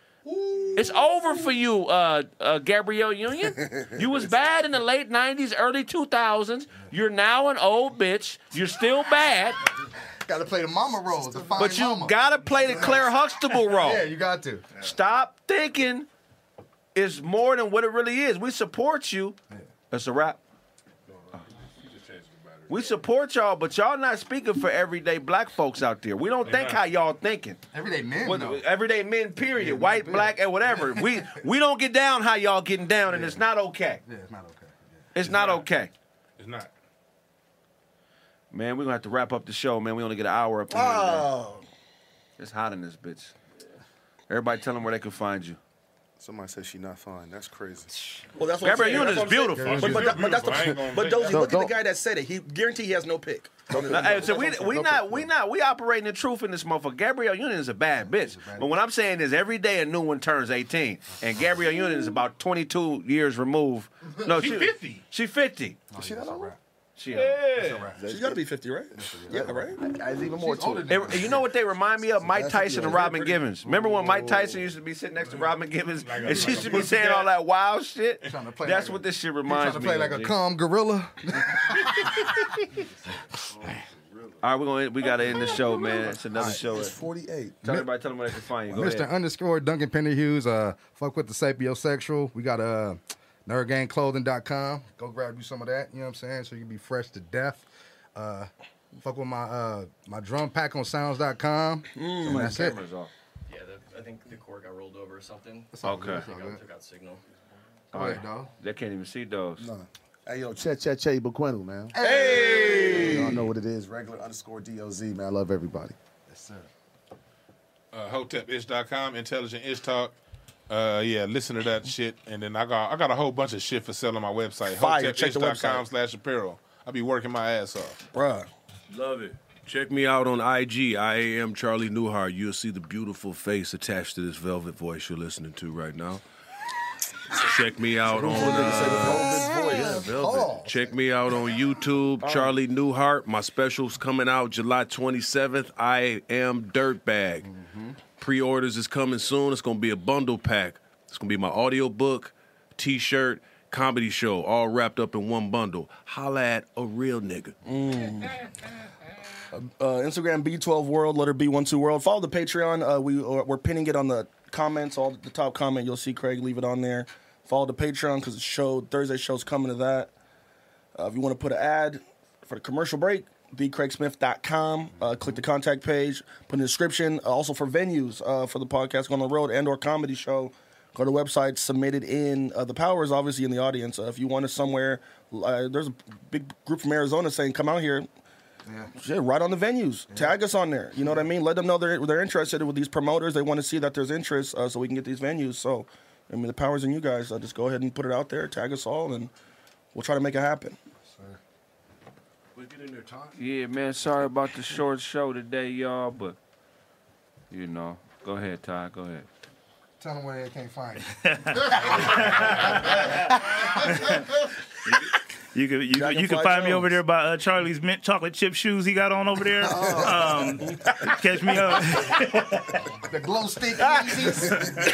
Speaker 2: It's over for you, uh, uh, Gabrielle Union. You was bad in the late nineties, early two thousands. You're now an old bitch. You're still bad,
Speaker 7: Got to play the mama role, the fine
Speaker 2: but you
Speaker 7: mama.
Speaker 2: gotta play the Claire Huxtable role.
Speaker 7: Yeah, you got to.
Speaker 2: Stop thinking it's more than what it really is. We support you. That's a wrap. We support y'all, but y'all not speaking for everyday black folks out there. We don't think how y'all thinking.
Speaker 7: Everyday men,
Speaker 2: What-
Speaker 7: though.
Speaker 2: everyday men, period.
Speaker 7: Yeah,
Speaker 2: White,
Speaker 7: yeah.
Speaker 2: black, and whatever. We we don't get down how y'all getting down, and it's not okay.
Speaker 7: Yeah, it's not okay. Yeah.
Speaker 2: It's not okay.
Speaker 3: It's not.
Speaker 2: Man, we're gonna have to wrap up the show, man. We only get an hour up in here today.
Speaker 6: oh,
Speaker 2: It's hot in this bitch. Everybody tell them where they can find you.
Speaker 10: Somebody said she not fine. That's crazy.
Speaker 6: well, that's what I'm
Speaker 2: Gabrielle
Speaker 6: saying.
Speaker 2: Union
Speaker 6: That's
Speaker 2: is
Speaker 6: what I'm saying.
Speaker 2: beautiful.
Speaker 6: But, but, that- but that's
Speaker 3: I ain't
Speaker 6: the.
Speaker 3: gonna
Speaker 6: But
Speaker 3: say
Speaker 6: Dozy,
Speaker 10: that.
Speaker 6: look at
Speaker 10: Don't-
Speaker 6: the guy that said it. He guarantee he has no pick. Don't-
Speaker 2: Hey, so we
Speaker 6: that's what I'm
Speaker 2: we
Speaker 6: saying.
Speaker 2: not
Speaker 6: No
Speaker 2: we
Speaker 6: pick.
Speaker 2: not we operating the truth in this motherfucker. Gabrielle Union is a bad bitch. But what I'm saying is every day a new one turns eighteen, and Gabrielle Union is about twenty-two years removed. No,
Speaker 3: She fifty.
Speaker 2: She fifty.
Speaker 7: Is she that old?
Speaker 2: She,
Speaker 3: Yeah.
Speaker 6: She's got to be fifty, right? Yeah, right.
Speaker 7: It's even more to it.
Speaker 2: It- you know what they remind me of? Mike
Speaker 10: That's
Speaker 2: Tyson
Speaker 10: a-
Speaker 2: and Robin Givens. Remember when Mike Tyson used to be sitting next to Robin Givens and she used to be saying all that wild shit?
Speaker 7: Trying to play
Speaker 2: That's
Speaker 7: like
Speaker 2: what
Speaker 7: a-
Speaker 2: this shit
Speaker 7: Trying
Speaker 2: reminds
Speaker 7: to
Speaker 2: me
Speaker 7: play
Speaker 2: of.
Speaker 7: like a
Speaker 2: G.
Speaker 7: calm gorilla.
Speaker 2: All right, we're gonna we gotta end the show, man. It's another show.
Speaker 10: It's forty-eight.
Speaker 2: Tell everybody, tell them where they can find you. Go
Speaker 7: Mister
Speaker 2: ahead.
Speaker 7: underscore Duncan Penderhughes. Uh, fuck with the sapiosexual. We got uh, nerd gang clothing dot com. Go grab you some of that. You know what I'm saying? So you can be fresh to death. Uh, fuck with my uh, my drum pack on sounds dot com. And that's it.
Speaker 2: Cameras off.
Speaker 11: Yeah, the, I think the cord got rolled over or something.
Speaker 7: That's all
Speaker 2: Okay.
Speaker 7: good. That's all
Speaker 11: Took
Speaker 7: good.
Speaker 11: out, took out signal.
Speaker 7: Go ahead, dog.
Speaker 2: They can't even see those.
Speaker 10: No. Hey, yo, Che Che Che Buquenu, man.
Speaker 3: Hey.
Speaker 10: Y'all know what it is. Regular underscore D O Z, man. I love everybody.
Speaker 7: Yes, sir.
Speaker 3: Uh, hotep ish dot com, Intelligent Ish Talk. Uh, yeah, listen to that shit, and then I got I got a whole bunch of shit for sale on my website.
Speaker 6: Fire, check the
Speaker 3: hotep ish dot com
Speaker 6: website.
Speaker 3: slash apparel. I be working my ass off,
Speaker 6: bruh.
Speaker 4: Love it. Check me out on I G. I am Charlie Newhart. You'll see the beautiful face attached to this velvet voice you're listening to right now. Check me out on uh, yeah, velvet. Check me out on YouTube, Charlie Newhart. My special's coming out July twenty-seventh. I am Dirtbag. Mm-hmm. Pre-orders is coming soon. It's gonna be a bundle pack. It's gonna be my audio book, T-shirt, comedy show, all wrapped up in one bundle. Holla at a real nigga.
Speaker 6: Mm. Uh, Instagram B twelve World, letter B twelve World. Follow the Patreon. Uh, we we're pinning it on the comments. All the top comment you'll see Craig leave it on there. Follow the Patreon because the show Thursday show's coming to that. Uh, if you want to put an ad for the commercial break, the craig smith dot com. Uh, click the contact page. Put in the description. Uh, also for venues uh, for the podcast going on the road and or comedy show. Go to the website. Submit it in. Uh, the power is obviously in the audience. Uh, if you want us somewhere, uh, there's a big group from Arizona saying come out here. Yeah. Shit, right on the venues. Yeah. Tag us on there. You know what I mean? Let them know they're they're interested with these promoters. They want to see that there's interest, uh, so we can get these venues. So, I mean, the power's in you guys. Uh, just go ahead and put it out there. Tag us all, and we'll try to make it happen.
Speaker 4: We get in there, Todd.
Speaker 2: Yeah, man. Sorry about the short show today, y'all, but you know, go ahead, Todd. Go ahead.
Speaker 7: Tell them where they can't find you.
Speaker 12: You can you, can, you can find me over there by uh, Charlie's mint chocolate chip shoes he got on over there. Um, catch me up.
Speaker 7: The glow stick Yeezys.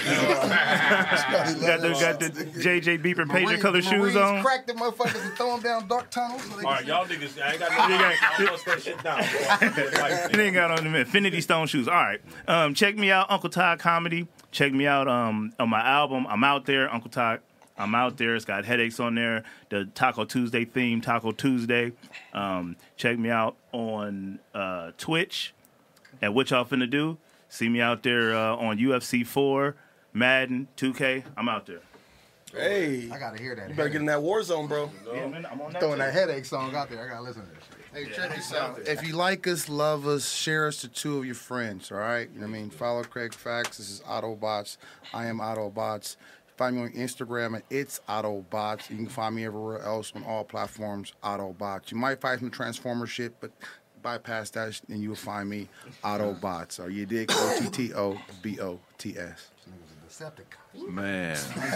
Speaker 12: got the got the J J Beeper pager
Speaker 7: Marines,
Speaker 12: color shoes
Speaker 7: Marines
Speaker 12: on.
Speaker 7: Crack them motherfuckers and throw them down dark tunnels. So
Speaker 4: All right, y'all niggas, I ain't got no. I'm gonna that shit down.
Speaker 12: He ain't got on them Infinity Stone shoes. All right, um, check me out, Uncle Todd Comedy. Check me out um, on my album. I'm out there, Uncle Todd. I'm out there. It's got Headaches on there. The Taco Tuesday theme, Taco Tuesday. Um, check me out on uh, Twitch at What Y'all Finna Do. See me out there uh, on U F C four, Madden, two K. I'm out there.
Speaker 6: Hey.
Speaker 7: I gotta hear that.
Speaker 6: You better get in that war zone, bro.
Speaker 12: Yeah, man, I'm on that
Speaker 7: Throwing
Speaker 12: too.
Speaker 7: that headache song out there. I gotta listen to this shit.
Speaker 13: Hey, check this out. If you like us, love us, share us to two of your friends, all right? You know what I mean? Follow Craig Facts. This is Autobots. I am Autobots. Find me on Instagram at It's Autobots. You can find me everywhere else on all platforms, Autobots. You might find some Transformer shit, but bypass that and you'll find me, Autobots. Or you dig? O T T O B O T S.
Speaker 2: Man.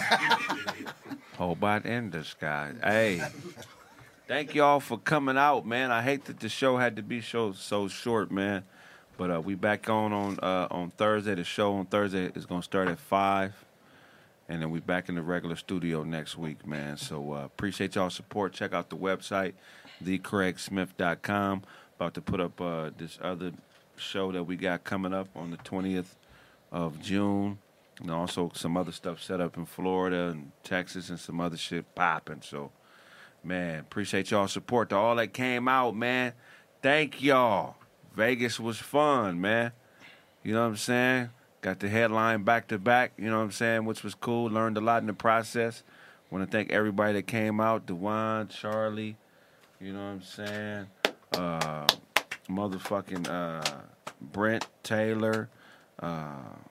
Speaker 2: Hobot in the sky. Hey. Thank y'all for coming out, man. I hate that the show had to be so so short, man. But uh, we back on on uh, on Thursday. The show on Thursday is gonna start at five, and then we back in the regular studio next week, man. So uh, appreciate y'all's support. Check out the website, the craig smith dot com. About to put up uh, this other show that we got coming up on the twentieth of June, and also some other stuff set up in Florida and Texas and some other shit popping. So. Man, appreciate y'all's support to all that came out, man. Thank y'all. Vegas was fun, man. You know what I'm saying? Got the headline back to back, you know what I'm saying, which was cool. Learned a lot in the process. Want to thank everybody that came out. Dewan, Charlie, you know what I'm saying? Uh, motherfucking uh, Brent Taylor, uh,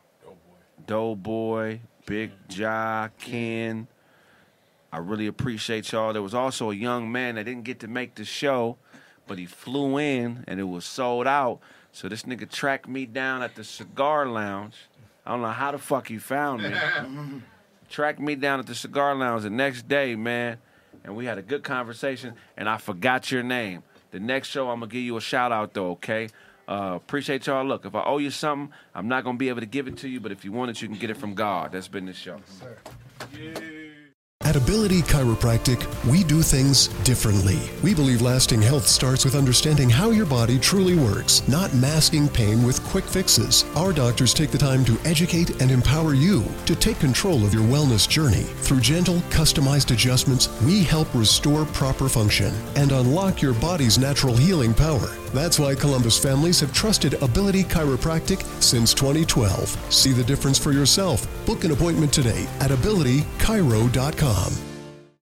Speaker 2: Doughboy, Big Ja, Ken. I really appreciate y'all. There was also a young man that didn't get to make the show, but he flew in and it was sold out. So this nigga tracked me down at the Cigar Lounge. I don't know how the fuck he found me. Tracked me down at the Cigar Lounge the next day, man. And we had a good conversation, and I forgot your name. The next show, I'm going to give you a shout-out, though, okay? Uh, appreciate y'all. Look, if I owe you something, I'm not going to be able to give it to you, but if you want it, you can get it from God. That's been the show.
Speaker 14: Yeah. At Ability Chiropractic, we do things differently. We believe lasting health starts with understanding how your body truly works, not masking pain with quick fixes. Our doctors take the time to educate and empower you to take control of your wellness journey. Through gentle, customized adjustments, we help restore proper function and unlock your body's natural healing power. That's why Columbus families have trusted Ability Chiropractic since twenty twelve. See the difference for yourself. Book an appointment today at ability chiro dot com.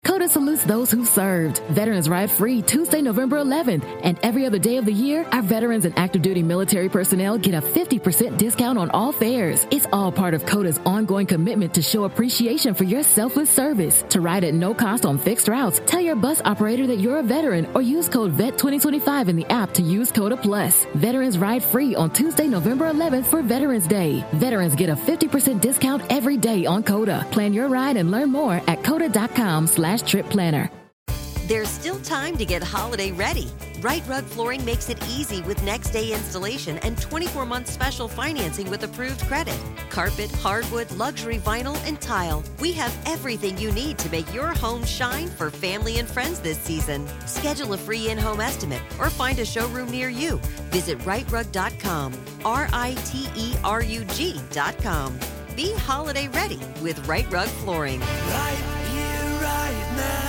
Speaker 1: Coda salutes those who served. Veterans Ride free Tuesday, November eleventh. And every other day of the year, our veterans and active duty military personnel get a fifty percent discount on all fares. It's all part of Coda's ongoing commitment to show appreciation for your selfless service. To ride at no cost on fixed routes, tell your bus operator that you're a veteran or use code V E T twenty twenty-five in the app to use Coda Plus. Veterans Ride free on Tuesday, November eleventh for Veterans Day. Veterans get a fifty percent discount every day on Coda. Plan your ride and learn more at coda.com slash trip planner.
Speaker 15: There's still time to get holiday ready. Right Rug Flooring makes it easy with next day installation and twenty-four month special financing with approved credit. Carpet, hardwood, luxury vinyl, and tile. We have everything you need to make your home shine for family and friends this season. Schedule a free in-home estimate or find a showroom near you. Visit right rug dot com, R I T E R U G dot com. Be holiday ready with Right Rug Flooring.
Speaker 16: Right here, right now.